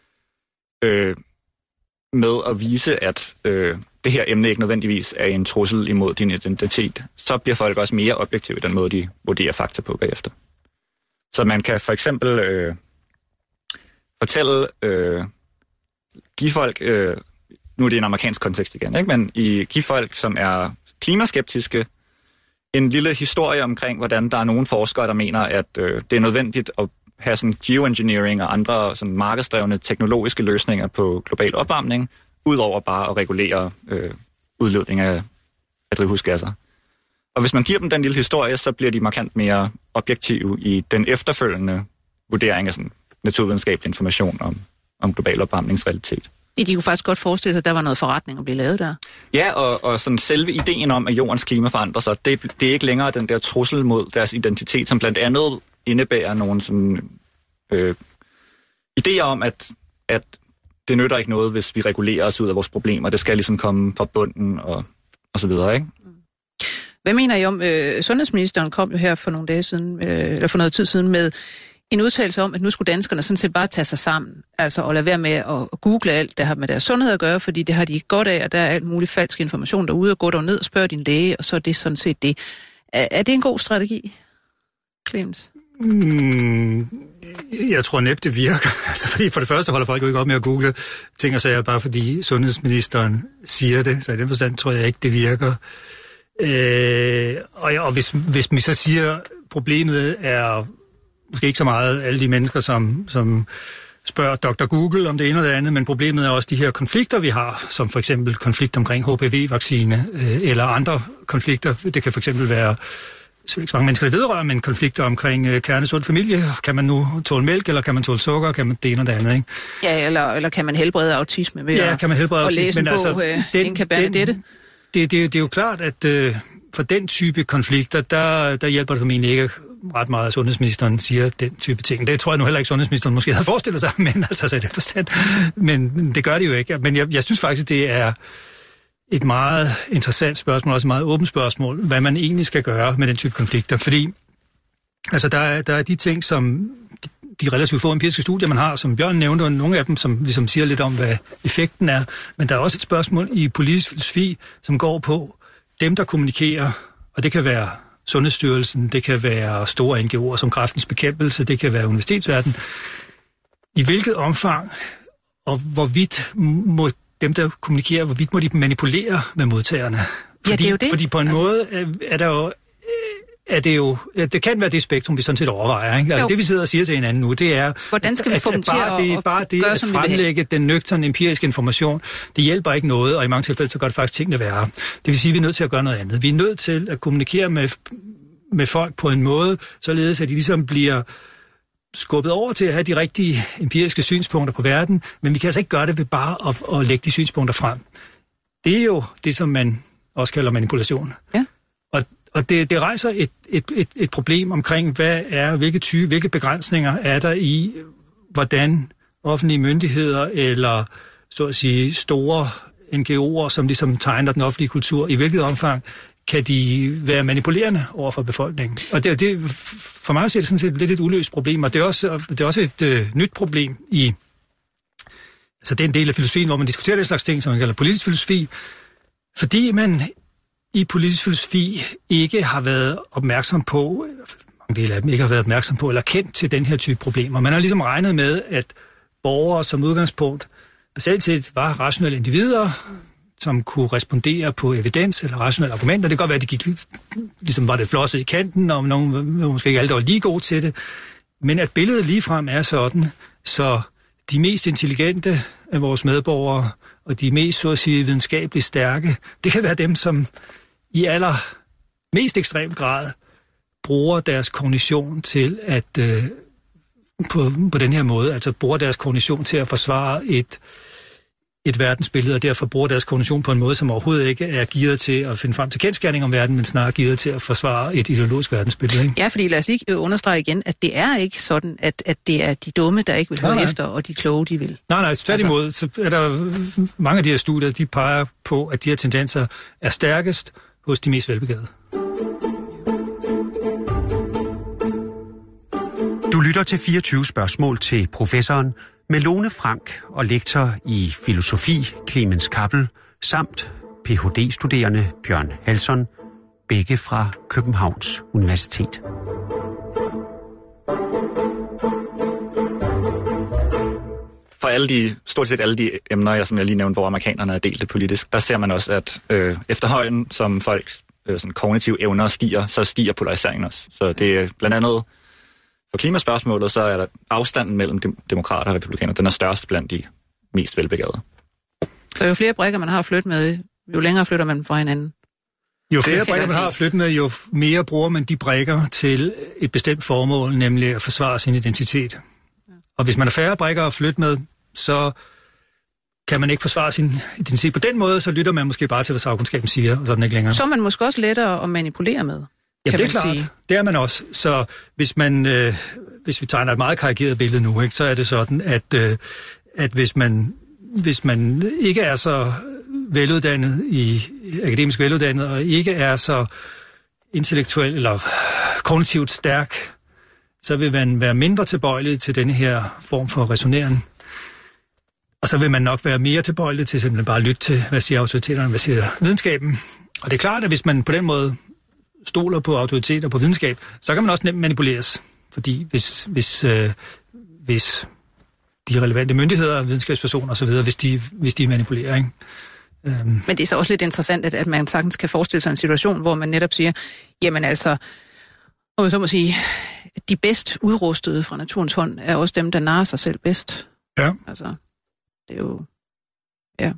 øh, med at vise, at øh, det her emne ikke nødvendigvis er en trussel imod din identitet, så bliver folk også mere objektive i den måde, de vurderer fakta på bagefter. Så man kan for eksempel øh, fortælle, øh, give folk, øh, nu er det en amerikansk kontekst igen, ikke? Men i, give folk, som er klimaskeptiske, en lille historie omkring, hvordan der er nogle forskere, der mener, at øh, det er nødvendigt at have sådan geoengineering og andre sådan markedsdrevne teknologiske løsninger på global opvarmning, udover bare at regulere øh, udledning af, af drivhusgasser. Og hvis man giver dem den lille historie, så bliver de markant mere objektive i den efterfølgende vurdering af sådan naturvidenskabelig information om, om global opvarmningsrealitet. De kunne faktisk godt forestille sig, at der var noget forretning at blive lavet der. Ja, og, og sådan selve ideen om, at jordens klima forandrer sig, det, det er ikke længere den der trussel mod deres identitet, som blandt andet indebærer nogle sådan, øh, idéer om, at, at det nytter ikke noget, hvis vi regulerer os ud af vores problemer. Det skal ligesom komme fra bunden og, og så videre, ikke? Hvad mener I om, øh, sundhedsministeren kom jo her for nogle dage siden, øh, eller for noget tid siden, med en udtalelse om, at nu skulle danskerne sådan set bare tage sig sammen, altså at lade være med at google alt, der har med deres sundhed at gøre, fordi det har de ikke godt af, og der er alt muligt falsk information derude, og gå der ned og spørg din læge, og så er det sådan set det. Er, er det en god strategi, Clemens? Mm, jeg tror næppe, det virker. Altså, fordi for det første holder folk jo ikke op med at google ting og sager, bare fordi sundhedsministeren siger det, så i den forstand tror jeg ikke, det virker. Øh, og, og hvis, hvis vi så siger, problemet er måske ikke så meget alle de mennesker, som, som spørger doktor Google om det ene eller det andet, men problemet er også de her konflikter, vi har, som for eksempel konflikt omkring H P V-vaccine, øh, eller andre konflikter. Det kan for eksempel være, så ikke så mange mennesker, der vedrører, men konflikter omkring øh, kernesund familie. Kan man nu tåle mælk, eller kan man tåle sukker, kan man det ene og det andet, ikke? Ja, eller, eller kan man helbrede autisme ved ja, at, kan man helbrede at autisme, læse en men bog, altså, øh, den, en kabane dette? Det, det, det er jo klart, at øh, for den type konflikter, der, der hjælper det formentlig ikke ret meget, at sundhedsministeren siger den type ting. Det tror jeg nu heller ikke, sundhedsministeren måske havde forestillet sig, men altså så er det forstand. Men det gør det jo ikke. Men jeg, jeg synes faktisk, det er et meget interessant spørgsmål, også et meget åbent spørgsmål, hvad man egentlig skal gøre med den type konflikter. Fordi altså, der, er, der er de ting, som de, de relativt få empiriske studier, man har, som Bjørn nævnte, og nogle af dem, som ligesom siger lidt om, hvad effekten er. Men der er også et spørgsmål i politisk filosofi, som går på dem, der kommunikerer, og det kan være Sundhedsstyrelsen, det kan være store N G O'er som Kræftens Bekæmpelse, det kan være universitetsverden. I hvilket omfang og hvorvidt må dem, der kommunikerer, hvorvidt må de manipulere med modtagerne? Fordi, ja, det er jo det. Fordi på en altså... måde er, er der jo... Er det jo, det kan være det spektrum, vi sådan set overvejer. Ikke? Altså, det, vi sidder og siger til hinanden nu, det er, hvordan skal vi få dem til bare at, det, at bare det gøre, at fremlægge den nøgterne empiriske information, det hjælper ikke noget, og i mange tilfælde så gør det faktisk tingene værre. Det vil sige, at vi er nødt til at gøre noget andet. Vi er nødt til at kommunikere med, med folk på en måde, således at de ligesom bliver skubbet over til at have de rigtige empiriske synspunkter på verden, men vi kan altså ikke gøre det ved bare at, at lægge de synspunkter frem. Det er jo det, som man også kalder manipulation. Ja. Og og det, det rejser et, et, et, et problem omkring, hvad er, hvilke type, hvilke begrænsninger er der i, hvordan offentlige myndigheder eller så at sige store N G O'er, som ligesom tegner den offentlige kultur, i hvilket omfang kan de være manipulerende over for befolkningen. Og det, det for mig er det sådan set lidt et uløst problem, og det er også, det er også et øh, nyt problem i altså den del af filosofien, hvor man diskuterer den slags ting, som man kalder politisk filosofi, fordi man i politisk filosofi ikke har været opmærksom på, mange dele af dem ikke har været opmærksom på, eller kendt til den her type problemer. Man har ligesom regnet med, at borgere som udgangspunkt basalt set var rationelle individer, som kunne respondere på evidens eller rationelle argumenter. Det kan godt være, at de gik, ligesom var det flosset i kanten, og nogen, måske ikke alle, der var lige gode til det. Men at billedet ligefrem er sådan, så de mest intelligente af vores medborgere, og de mest, så at sige, videnskabeligt stærke, det kan være dem, som i aller mest ekstrem grad bruger deres kognition til at, øh, på, på den her måde, altså bruger deres kognition til at forsvare et, et verdensbillede, og derfor bruger deres kognition på en måde, som overhovedet ikke er gearet til at finde frem til kendsgerning om verden, men snarere gearet til at forsvare et ideologisk verdensbillede. Ikke? Ja, fordi lad os lige understrege igen, at det er ikke sådan, at, at det er de dumme, der ikke vil høre nej, nej. efter, og de kloge, de vil. Nej, nej, tværtimod, altså, så er der mange af de her studier, de peger på, at de her tendenser er stærkest hos de mest velbegavede. Du lytter til fireogtyve spørgsmål til professoren med Lone Frank og lektor i filosofi Clemens Kappel samt P H D-studerende Bjørn Halsson, begge fra Københavns Universitet. For alle de, stort set alle de emner, som jeg lige nævnte, hvor amerikanerne er delt det politisk, der ser man også, at øh, efterhånden, som folks øh, sådan kognitive evner stiger, så stiger polariseringen også. Så det er blandt andet for klimaspørgsmålet, så er der afstanden mellem demokrater og republikanere, den er størst blandt de mest velbegavede. Så jo flere brikker man har at flytte med, jo længere flytter man fra hinanden. Jo flere brikker man har at flytte med, jo mere bruger man de brikker til et bestemt formål, nemlig at forsvare sin identitet. Og hvis man har færre brikker at flytte med, så kan man ikke forsvare sin identitet på den måde, så lytter man måske bare til, hvad sagkundskaben siger, og så er den ikke længere. Så er man måske også lettere at manipulere med. Ja, det er klart. Sige. Det er man også. Så hvis man, øh, hvis vi tegner et meget karikeret billede nu, ikke, så er det sådan, at, øh, at hvis man hvis man ikke er så veluddannet i akademisk veluddannet og ikke er så intellektuel eller kognitivt stærk, så vil man være mindre tilbøjelig til denne her form for resoneren. Og så vil man nok være mere tilbøjelig til simpelthen bare at lytte til, hvad siger autoriteterne, hvad siger videnskaben. Og det er klart, at hvis man på den måde stoler på autoritet og på videnskab, så kan man også nemt manipuleres. Fordi hvis, hvis, øh, hvis de relevante myndigheder, videnskabspersoner osv., hvis de, hvis de manipulerer, ikke? Øhm. Men det er så også lidt interessant, at, at man sagtens kan forestille sig en situation, hvor man netop siger, jamen altså, og så må sige, de bedst udrustede fra naturens hånd er også dem, der narrer sig selv bedst. Ja. Altså, det er jo, ja.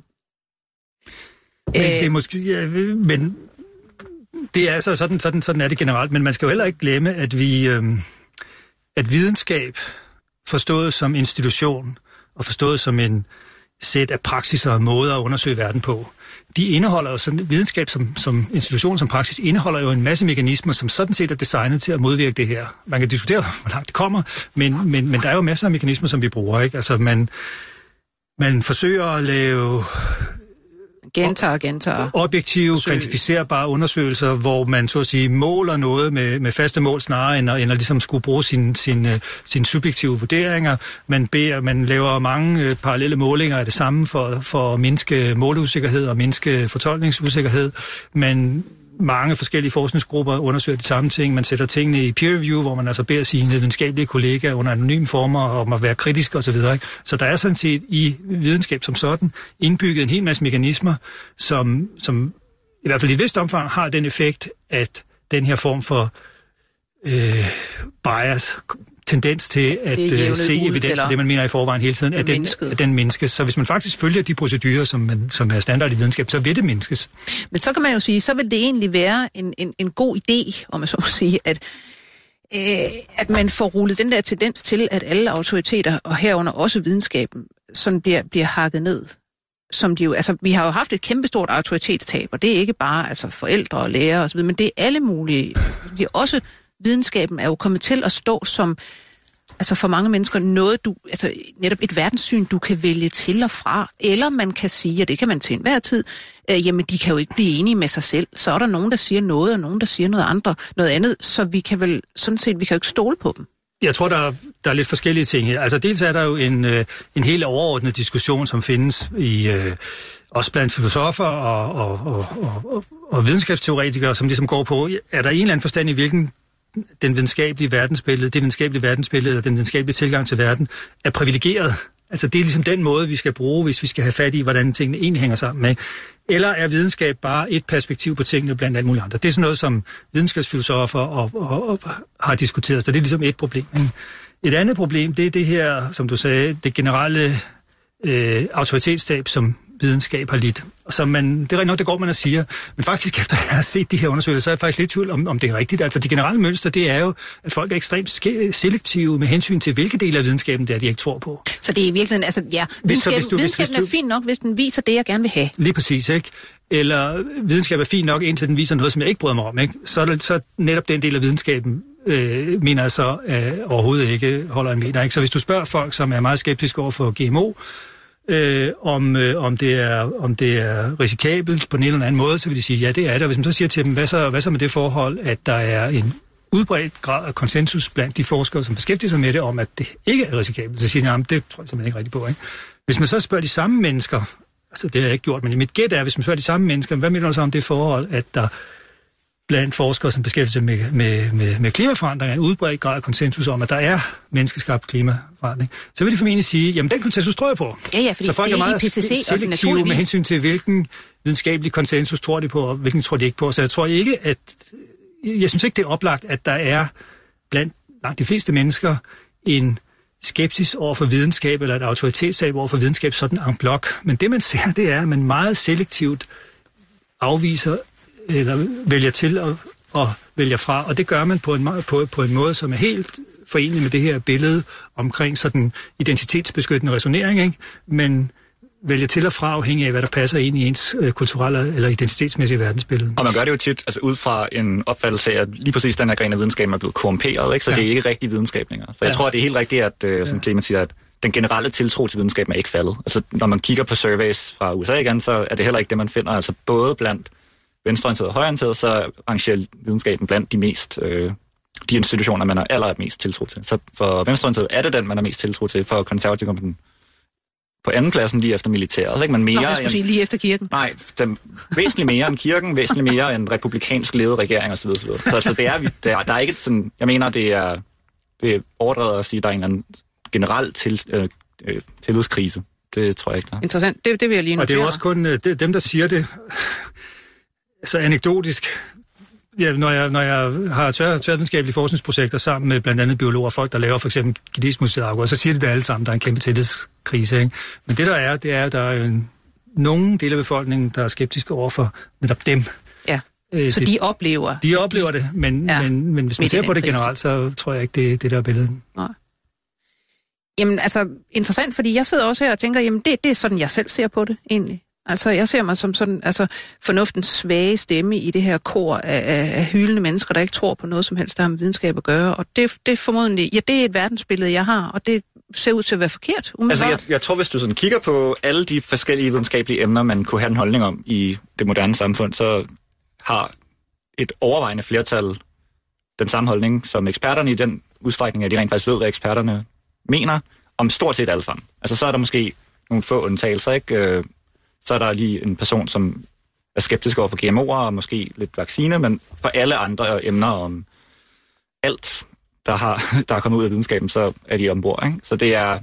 Men det er måske, ja, men det er altså sådan, sådan, sådan er det generelt, men man skal jo heller ikke glemme, at vi, øhm, at videnskab, forstået som institution, og forstået som en sæt af praksiser og måder at undersøge verden på, de indeholder jo sådan, videnskab som, som institution, som praksis, indeholder jo en masse mekanismer, som sådan set er designet til at modvirke det her. Man kan diskutere, hvor langt det kommer, men, men, men der er jo masser af mekanismer, som vi bruger, ikke? Altså, man, man forsøger at lave Gentager, gentager. objektive, kvantificerbare undersøgelser, hvor man så at sige måler noget med, med faste mål snarere end at, end at ligesom skulle bruge sine sin, sin subjektive vurderinger. Man, beder, man laver mange parallelle målinger af det samme for, for at mindske måleusikkerhed og mindske fortolkningsusikkerhed. Man mange forskellige forskningsgrupper undersøger de samme ting. Man sætter tingene i peer review, hvor man altså beder sine videnskabelige kollegaer under anonyme former om at være kritisk osv. Så der er sådan set i videnskab som sådan indbygget en hel masse mekanismer, som, som i hvert fald i et vist omfang har den effekt, at den her form for øh, bias, tendens til at uh, se ud, evidens for det, man mener i forvejen hele tiden, at den, at den mindskes. Så hvis man faktisk følger de procedurer, som, man, som er standard i videnskab, så vil det mindskes. Men så kan man jo sige, så vil det egentlig være en, en, en god idé, om man så må sige, at, øh, at man får rullet den der tendens til, at alle autoriteter, og herunder også videnskaben, sådan bliver, bliver hakket ned. som de jo, altså vi har jo haft et kæmpestort autoritetstab, og det er ikke bare altså forældre og lærere osv., men det er alle mulige. Det er også, videnskaben er jo kommet til at stå som, altså for mange mennesker, noget du, altså netop et verdenssyn, du kan vælge til og fra, eller man kan sige, og det kan man til enhver tid, øh, jamen de kan jo ikke blive enige med sig selv. Så er der nogen, der siger noget, og nogen, der siger noget andre, noget andet, så vi kan vel sådan set, vi kan jo ikke stole på dem. Jeg tror, der, der er lidt forskellige ting her. Altså dels er der jo en, øh, en helt overordnet diskussion, som findes i øh, også blandt filosofer og, og, og, og, og, og videnskabsteoretikere, som ligesom går på, er der en eller anden forstand i hvilken den videnskabelige verdensbillede, det videnskabelige verdensbillede og den videnskabelige tilgang til verden er privilegeret. Altså det er ligesom den måde, vi skal bruge, hvis vi skal have fat i, hvordan tingene egentlig hænger sammen. Ikke? Eller er videnskab bare et perspektiv på tingene blandt alle mulige andre? Det er sådan noget, som videnskabsfilosofer og, og, og har diskuteret, så det er ligesom et problem. Ikke? Et andet problem, det er det her, som du sagde, det generelle øh, autoritetstab, som videnskab har lidt. Så man, det er rigtig nok, det går man og siger. Men faktisk, efter jeg har set de her undersøgelser, så er jeg faktisk lidt i tvivl om, om det er rigtigt. Altså, de generelle mønster, det er jo, at folk er ekstremt selektive med hensyn til, hvilke dele af videnskaben, der de ikke tror på. Så det er i virkeligheden, altså, ja, videnskaben, hvis du, videnskaben hvis, hvis du, er fint nok, hvis den viser det, jeg gerne vil have. Lige præcis, ikke? Eller videnskab er fint nok, indtil den viser noget, som jeg ikke bryder mig om, ikke? Så er det så netop den del af videnskaben, øh, mener jeg så, øh, overhovedet ikke holder en meter, ikke? Så hvis du spørger folk, som er meget skeptiske over for G M O, Øh, om, øh, om, det er, om det er risikabelt på en eller anden måde, så vil de sige, ja, det er det. Og hvis man så siger til dem, hvad så, hvad så med det forhold, at der er en udbredt grad af konsensus blandt de forskere, som beskæftiger sig med det, om at det ikke er risikabelt, så siger de, jamen, det tror jeg simpelthen ikke rigtig på. Ikke? Hvis man så spørger de samme mennesker, altså det har jeg ikke gjort, men i mit gæt er, hvis man spørger de samme mennesker, hvad mener du så om det forhold, at der blandt forskere, som beskæftiger sig med, med, med, med klimaforandring, er en udbredt grad af konsensus om, at der er menneskeskabt klimaforandring, så vil de formentlig sige, jamen den konsensus tror jeg på. Ja, ja, fordi så folk det er, er meget I P C C selektive med hensyn til, hvilken videnskabelig konsensus tror de på, og hvilken tror de ikke på. Så jeg tror ikke, at jeg synes ikke, det er oplagt, at der er blandt langt de fleste mennesker en skepsis over for videnskab, eller et autoritetstab over for videnskab, sådan en blok. Men det man ser, det er, at man meget selektivt afviser eller vælger til og, og vælger fra, og det gør man på en, på, på en måde, som er helt forenelig med det her billede omkring sådan identitetsbeskyttende resonering, ikke? Men vælger til og fra afhængig af, hvad der passer ind i ens øh, kulturelle eller identitetsmæssige verdensbillede. Og man gør det jo tit altså ud fra en opfattelse af, at lige præcis den her gren af videnskaben er blevet korrumperet, ikke? Så ja. Det er ikke rigtig videnskab længere. Så jeg ja. tror, det er helt rigtigt, at øh, som Clement siger, at den generelle tiltro til videnskaben er ikke faldet. Altså når man kigger på surveys fra U S A igen, så er det heller ikke det, man finder. Altså både blandt venstreorienteret og højreorienteret, så rangerer videnskaben blandt de mest øh, de institutioner, man har allermest tiltro til. Så for venstreorienteret er det den, man har mest tiltro til. For konservative kommer den på anden pladsen lige efter militæret. Altså, ikke man mere Nå, jeg skulle end, sige lige efter kirken. Nej, den, væsentligt mere end kirken, væsentligt mere end republikansk ledet regering osv. osv. Så altså, det er, det er, der er ikke sådan, jeg mener, det er, det er overdrevet at sige, at der er en eller anden generel til, øh, øh, tillidskrise. Det tror jeg ikke, der. Interessant. Det, det vil jeg lige notere. Og det er jo også kun øh, dem, der siger det så anekdotisk. Ja, når jeg, når jeg har tværvidenskabelige forskningsprojekter sammen med blandt andet biologer og folk, der laver for eksempel genetisk modificeret afgrøder, så siger de det alle sammen, der er en kæmpe tillidskrise, ikke? Men det der er, det er, at der er en, nogle dele af befolkningen, der er skeptiske over for netop dem. Ja, øh, så det, de oplever... De oplever de, det, men, ja, men, men hvis man ser på det generelt, så tror jeg ikke, det, det der er billedet. Nej. Jamen altså, interessant, fordi jeg sidder også her og tænker, jamen det, det er sådan, jeg selv ser på det egentlig. Altså, jeg ser mig som sådan, altså, fornuftens svage stemme i det her kor af, af, af hyldende mennesker, der ikke tror på noget som helst, der har med videnskab at gøre. Og det, det er formodentlig, ja, det er et verdensbillede, jeg har, og det ser ud til at være forkert. Umiddelbart. Altså, jeg, jeg tror, hvis du sådan kigger på alle de forskellige videnskabelige emner, man kunne have en holdning om i det moderne samfund, så har et overvejende flertal den samme holdning som eksperterne i den udstrækning, at de rent faktisk ved, hvad eksperterne mener om stort set alle sammen. Altså, så er der måske nogle få undtagelser, ikke? Så er der lige en person, som er skeptisk over for G M O'er og måske lidt vaccine, men for alle andre emner om alt, der, har, der er kommet ud af videnskaben, så er de ombord, ikke? Så det er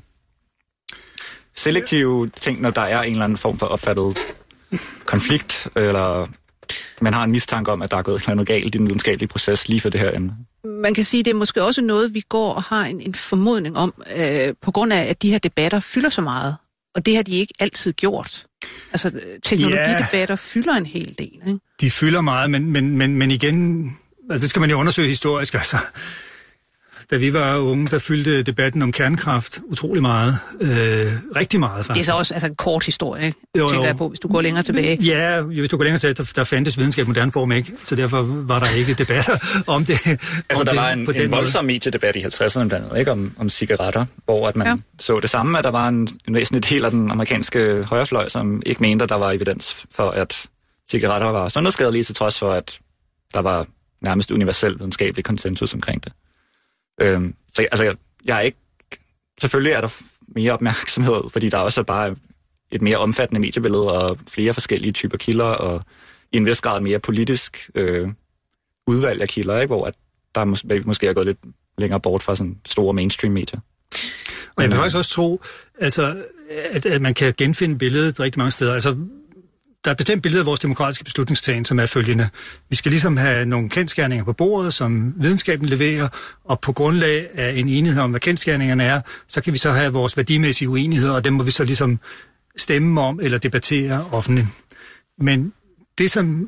selektive ting, når der er en eller anden form for opfattet konflikt, eller man har en mistanke om, at der er gået noget galt i den videnskabelige proces lige for det her emne. Man kan sige, at det er måske også noget, vi går og har en, en formodning om, øh, på grund af, at de her debatter fylder så meget. Og det har de ikke altid gjort. Altså, teknologidebatter ja, fylder en hel del, ikke? De fylder meget, men, men, men, men igen, altså det skal man jo undersøge historisk, altså. da vi var unge, der fyldte debatten om kernekraft utrolig meget. Øh, rigtig meget, faktisk. Det er så også altså, en kort historie, ikke? Jo, jo. Tænker jeg på, hvis du går længere tilbage. Ja, hvis du går længere tilbage, der, der fandtes videnskab i moderne form ikke, så derfor var der ikke debatter om det. Altså, om der det, var en, en voldsom mediedebat i halvtredserne blandt andet, ikke? Om, om cigaretter, hvor at man ja. så det samme, at der var en, en væsentlig del af den amerikanske højrefløj, som ikke mente, at der var evidens for, at cigaretter var sundhedsskadelige, til trods for, at der var nærmest universel videnskabelig konsensus omkring det. Øhm, så altså, jeg, jeg er ikke... Selvfølgelig er der mere opmærksomhed, fordi der også er bare et mere omfattende mediebillede og flere forskellige typer kilder, og i en vis grad mere politisk øh, udvalg af kilder, ikke? Hvor at der mås- måske er gået lidt længere bort fra sådan store mainstream-medier. Og jeg vil faktisk også tro, altså, at, at man kan genfinde billedet rigtig mange steder. Altså, der er et bestemt billede af vores demokratiske beslutningstagen, som er følgende. Vi skal ligesom have nogle kendsgerninger på bordet, som videnskaben leverer, og på grundlag af en enighed om, hvad kendsgerningerne er, så kan vi så have vores værdimæssige uenigheder, og dem må vi så ligesom stemme om eller debattere offentligt. Men det, som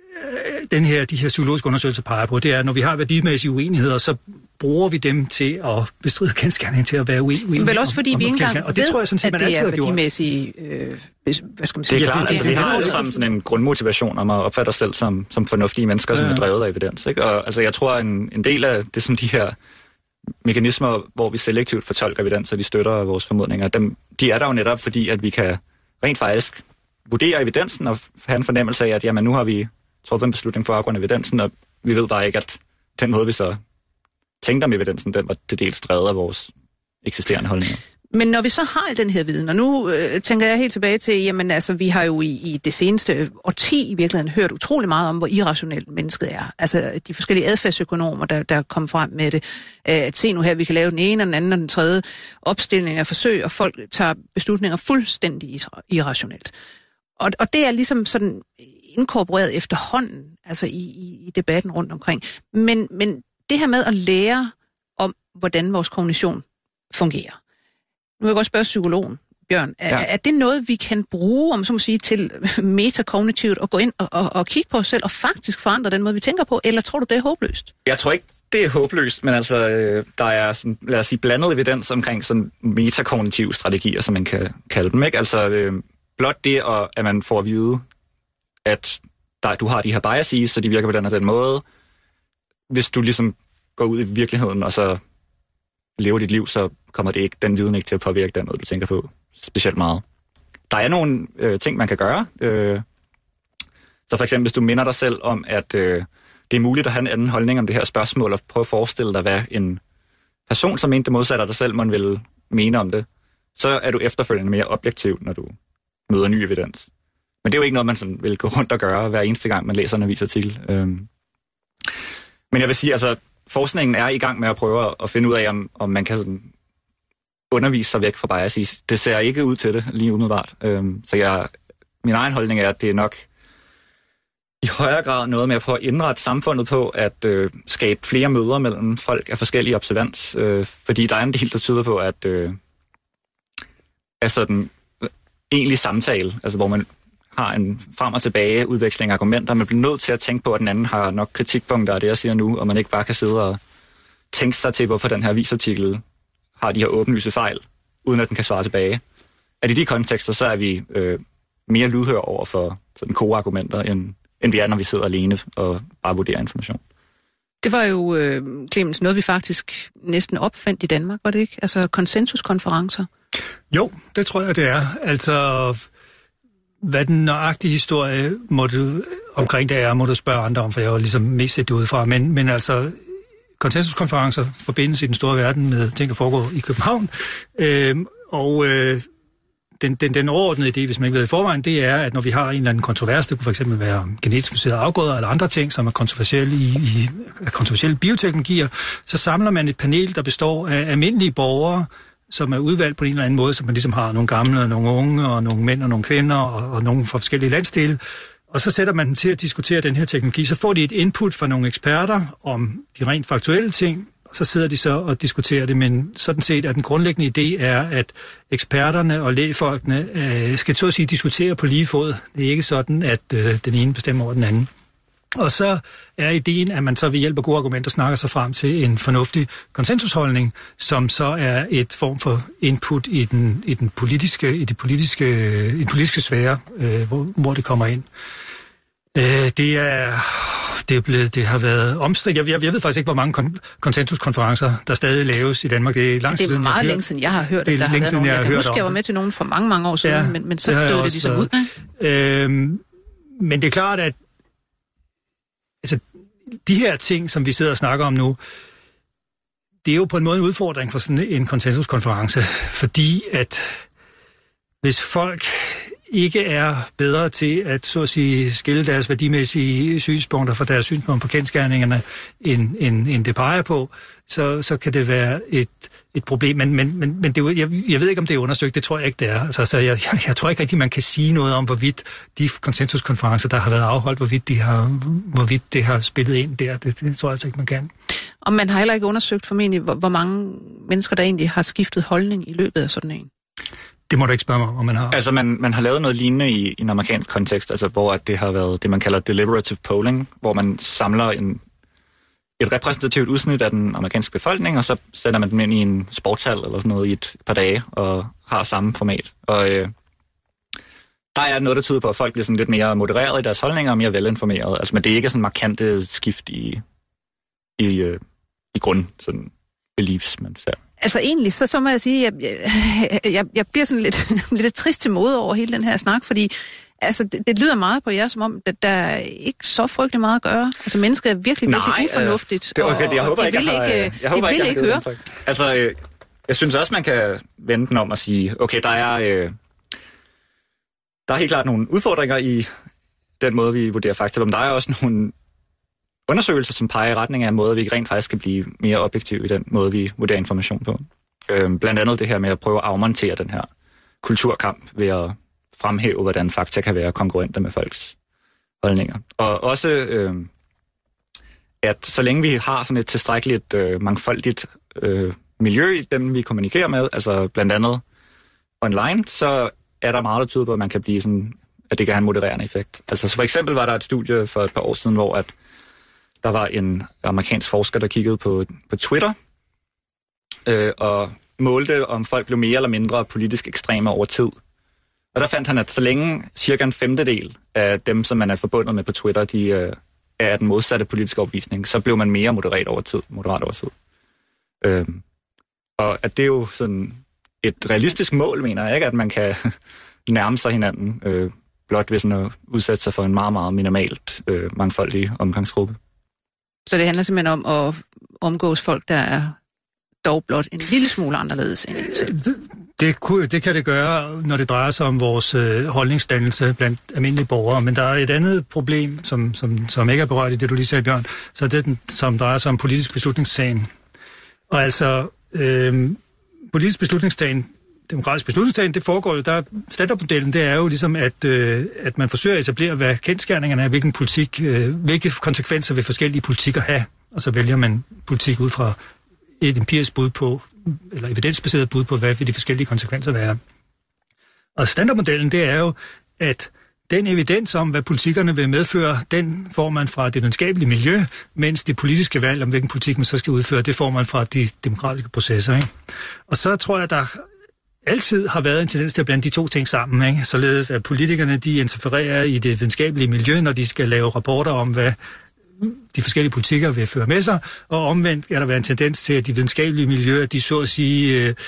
den her, de her psykologiske undersøgelser peger på, det er, at når vi har værdimæssige uenigheder, så bruger vi dem til at bestride kendsgerningen til at være uenige. Men vel også fordi om, om vi ikke engang og det ved, tror jeg, sådan, at, at det er værdimæssige, øh, hvad skal man sige? Det er klart, det, altså, vi har alle sammen sådan en grundmotivation om at opfatte os selv som, som fornuftige mennesker, som ja. er drevet af evidens. Ikke? Og altså, jeg tror, en, en del af det, som de her mekanismer, hvor vi selektivt fortolker evidens, og vi støtter vores formodninger, dem, de er der jo netop, fordi at vi kan rent faktisk vurdere evidensen og have en fornemmelse af, at jamen, nu har vi truffet en beslutning på baggrund af evidensen, og vi ved bare ikke, at den måde, vi så tænkte om evidensen, den var til dels drevet af vores eksisterende holdninger. Men når vi så har den her viden, og nu øh, tænker jeg helt tilbage til, jamen altså, vi har jo i, i det seneste årti i virkeligheden hørt utrolig meget om, hvor irrationelt mennesket er. Altså de forskellige adfærdsøkonomer, der, der kom frem med det. At se nu her, vi kan lave den ene, og den anden og den tredje opstilling af forsøg, og folk tager beslutninger fuldstændig irrationelt. Og, og det er ligesom sådan inkorporeret efterhånden, altså i, i, i debatten rundt omkring. Men, men det her med at lære om, hvordan vores kognition fungerer. Nu vil jeg godt spørge psykologen, Bjørn. Er, ja. er det noget, vi kan bruge, om så må sige, til metakognitivt og gå ind og, og, og kigge på os selv og faktisk forandre den måde, vi tænker på? Eller tror du, det er håbløst? Jeg tror ikke, det er håbløst, men altså, der er sådan, lad os sige, blandet evidens omkring sådan metakognitive strategier, som man kan kalde dem, ikke? Altså, øh, blot det, at man får at vide, at der, du har de her biases, så de virker på den og den måde. Hvis du ligesom går ud i virkeligheden, og så lever dit liv, så kommer det ikke, den viden ikke til at påvirke den måde, du tænker på specielt meget. Der er nogle øh, ting, man kan gøre. Øh, så for eksempel, hvis du minder dig selv om, at øh, det er muligt at have en anden holdning om det her spørgsmål, og prøve at forestille dig, hvad en person, som mente det modsatte af dig selv, man vil mene om det, så er du efterfølgende mere objektiv, når du møder ny evidens. Men det er jo ikke noget, man sådan vil gå rundt og gøre hver eneste gang, man læser en avisartikel. Øhm. Men jeg vil sige, altså, forskningen er i gang med at prøve at finde ud af, om, om man kan sådan undervise sig væk fra biases. Det ser ikke ud til det lige umiddelbart. Øhm. Så jeg, min egen holdning er, at det er nok i højere grad noget med at prøve at indrette samfundet på at øh, skabe flere møder mellem folk af forskellige observans. Øh, fordi der er en del, der tyder på, at øh, at sådan egentlig samtale, altså hvor man har en frem og tilbage udveksling af argumenter, man bliver nødt til at tænke på, at den anden har nok kritikpunkter af det, jeg siger nu, og man ikke bare kan sidde og tænke sig til, hvorfor den her avisartikel har de her åbenlyse fejl, uden at den kan svare tilbage. At i de kontekster, så er vi øh, mere lydhør over for sådan gode argumenter, end, end vi er, når vi sidder alene og bare vurderer information. Det var jo, øh, Clemens, noget vi faktisk næsten opfandt i Danmark, var det ikke? Altså konsensuskonferencer. Jo, det tror jeg, det er. Altså, hvad den nøjagtige historie må du, omkring det er, må du spørge andre om, for jeg har ligesom mest set det udefra. Men, men altså, konsensuskonferencer forbindes i den store verden med ting, der foregår i København. Øhm, og øh, den, den, den overordnede idé, hvis man ikke ved i forvejen, det er, at når vi har en eller anden kontrovers, det kunne for eksempel være genetisk modificerede afgrøder eller andre ting, som er kontroversielle i, i kontroversielle bioteknologier, så samler man et panel, der består af almindelige borgere, som er udvalgt på en eller anden måde, så man ligesom har nogle gamle, nogle unge, og nogle mænd og nogle kvinder, og, og nogle fra forskellige landsdele. Og så sætter man dem til at diskutere den her teknologi. Så får de et input fra nogle eksperter om de rent faktuelle ting, og så sidder de så og diskuterer det. Men sådan set er den grundlæggende idé er, at eksperterne og lægfolkene øh, skal så at sige diskutere på lige fod. Det er ikke sådan, at øh, den ene bestemmer over den anden. Og så er ideen, at man så ved hjælp af gode argumenter snakker sig frem til en fornuftig konsensusholdning, som så er et form for input i den, i den politiske, i det politiske, i den politiske sfære, øh, hvor, hvor det kommer ind. Øh, det er, det er blevet, det har været omstridt. Jeg, jeg, jeg ved faktisk ikke, hvor mange kon- konsensuskonferencer, der stadig laves i Danmark. Det er lang tid Det er siden, meget jeg længe siden, jeg har hørt, det at der har været nogen. Jeg, jeg kan huske, om jeg var med til nogen for mange, mange år siden, ja, men, men så det døde det ligesom ud. Øh, men det er klart, at altså, de her ting, som vi sidder og snakker om nu, det er jo på en måde en udfordring for sådan en konsensuskonference, fordi at hvis folk ikke er bedre til at, så at sige, skille deres værdimæssige synspunkter fra deres synspunkter på kendsgerningerne, end, end, end det peger på, så, så kan det være et, et problem. Men, men, men, men det, jeg, jeg ved ikke, om det er undersøgt. Det tror jeg ikke, det er. Altså, så jeg, jeg, jeg tror ikke rigtig, man kan sige noget om, hvorvidt de konsensuskonferencer, der har været afholdt, hvorvidt, de har, hvorvidt det har spillet ind der. Det, det tror jeg altså ikke, man kan. Og man har heller ikke undersøgt formentlig, hvor, hvor mange mennesker, der egentlig har skiftet holdning i løbet af sådan en. Det må du ikke spørge mig om, man har. Altså, man, man har lavet noget lignende i, i en amerikansk kontekst, altså hvor at det har været det, man kalder deliberative polling, hvor man samler en, et repræsentativt udsnit af den amerikanske befolkning, og så sætter man dem ind i en sportshal eller sådan noget i et par dage, og har samme format. Og øh, der er noget, der tyder på, at folk bliver sådan lidt mere modereret i deres holdninger, og mere velinformeret. Altså, men det er ikke sådan markante skift i, i, øh, i grund, sådan beliefs, man ser. Altså egentlig, så, så må jeg sige, at jeg, jeg, jeg bliver sådan lidt, lidt trist til mode over hele den her snak, fordi altså, det, det lyder meget på jer, som om, at der er ikke så frygtelig meget at gøre. Altså, mennesket er virkelig, virkelig Nej, ufornuftigt. Øh, det, okay, det, jeg håber og ikke, vil jeg har, ikke, jeg håber det ikke, vil jeg ikke har høre. Udtryk. Altså, øh, jeg synes også, man kan vende den om og sige, okay, der er, øh, der er helt klart nogle udfordringer i den måde, vi vurderer fakta, men der er også nogle undersøgelser, som peger i retning af en måde, vi rent faktisk kan blive mere objektive i den måde, vi vurderer information på. Øhm, blandt andet det her med at prøve at afmontere den her kulturkamp ved at fremhæve, hvordan fakta kan være konkurrenter med folks holdninger. Og også, øhm, at så længe vi har sådan et tilstrækkeligt øh, mangfoldigt øh, miljø i dem, vi kommunikerer med, altså blandt andet online, så er der meget, der tyder på, at man kan blive sådan, at det kan have en modererende effekt. Altså så for eksempel var der et studie for et par år siden, hvor at der var en amerikansk forsker, der kiggede på, på Twitter, øh, og målte, om folk blev mere eller mindre politisk ekstreme over tid. Og der fandt han, at så længe cirka en femtedel af dem, som man er forbundet med på Twitter, de øh, er den modsatte politiske opvisning, så blev man mere moderat over tid. Moderat over tid. Øh, og at det er jo sådan et realistisk mål, mener jeg, ikke? At man kan nærme sig hinanden, øh, blot ved sådan at udsætte sig for en meget, meget minimalt øh, mangfoldig omgangsgruppe. Så det handler simpelthen om at omgås folk, der er dog blot en lille smule anderledes end indtil. Det, det, kunne, det kan det gøre, når det drejer sig om vores øh, holdningsdannelse blandt almindelige borgere. Men der er et andet problem, som, som, som ikke er berørt i det, du lige sagde, Bjørn. Så det er den, som drejer sig om politisk beslutningstagen. Og altså, øh, politisk beslutningstagen, demokratisk beslutningstagen, det foregår jo, der standardmodellen, det er jo ligesom, at, øh, at man forsøger at etablere, hvad kendsgerningerne er, hvilken politik, øh, hvilke konsekvenser vil forskellige politikker have, og så vælger man politik ud fra et empirisk bud på, eller evidensbaseret bud på, hvad vil de forskellige konsekvenser være. Og standardmodellen, det er jo, at den evidens om, hvad politikerne vil medføre, den får man fra det videnskabelige miljø, mens det politiske valg om, hvilken politik man så skal udføre, det får man fra de demokratiske processer. Ikke? Og så tror jeg, der altid har været en tendens til at blande de to ting sammen, ikke? Således at politikerne, de interfererer i det videnskabelige miljø, når de skal lave rapporter om, hvad de forskellige politikker vil føre med sig, og omvendt er der været en tendens til, at de videnskabelige miljøer, de så at sige øh,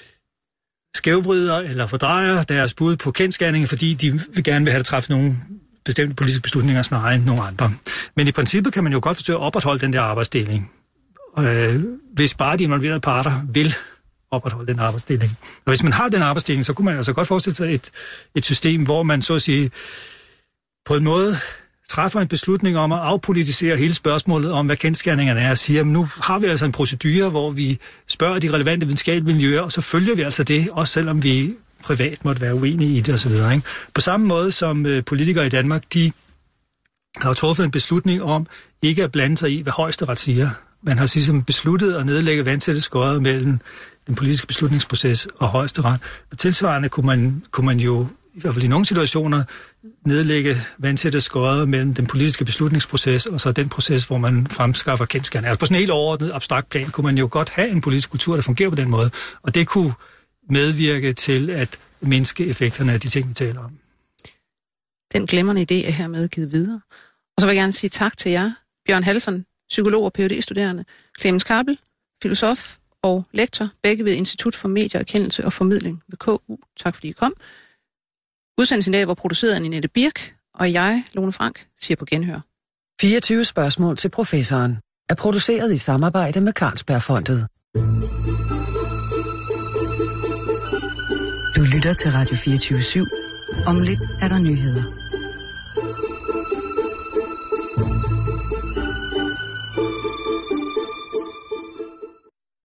skævvrider eller fordrejer deres bud på kendsgerninger, fordi de vil gerne vil have at træffe nogle bestemte politiske beslutninger snarere end nogle andre. Men i princippet kan man jo godt forsøge at opretholde den der arbejdsdeling, øh, hvis bare de involverede parter vil opretholde den arbejdsdeling. Og hvis man har den arbejdsdeling, så kunne man altså godt forestille sig et, et system, hvor man så at sige på en måde træffer en beslutning om at afpolitisere hele spørgsmålet om, hvad kendsgerningerne er, og siger, nu har vi altså en procedure, hvor vi spørger de relevante videnskabelige miljøer, og så følger vi altså det, også selvom vi privat måtte være uenige i det osv. Ikke? På samme måde som øh, politikere i Danmark, de har truffet en beslutning om ikke at blande sig i, hvad højesteret siger. Man har ligesom besluttet at nedlægge vandtætte skåret mellem den politiske beslutningsproces og højesteret. På tilsvarende kunne man, kunne man jo i hvert fald i nogle situationer, nedlægge vandtætte skodder mellem den politiske beslutningsproces og så den proces, hvor man fremskaffer kendsgerninger. Altså på sådan en helt overordnet abstrakt plan kunne man jo godt have en politisk kultur, der fungerer på den måde, og det kunne medvirke til at mindske effekterne af de ting, vi taler om. Den glimrende idé er hermed givet videre. Og så vil jeg gerne sige tak til jer, Bjørn Halsson, psykolog og P H D-studerende, Clemens Kappel, filosof og lektor, begge ved Institut for Medieerkendelse og Formidling ved K U. Tak fordi I kom. Udsendelsen i dag var produceret af Ninette Birk, og jeg, Lone Frank, siger på genhør. fireogtyve spørgsmål til professoren er produceret i samarbejde med Carlsbergfondet. Du lytter til Radio fireogtyve syv. Om lidt er der nyheder.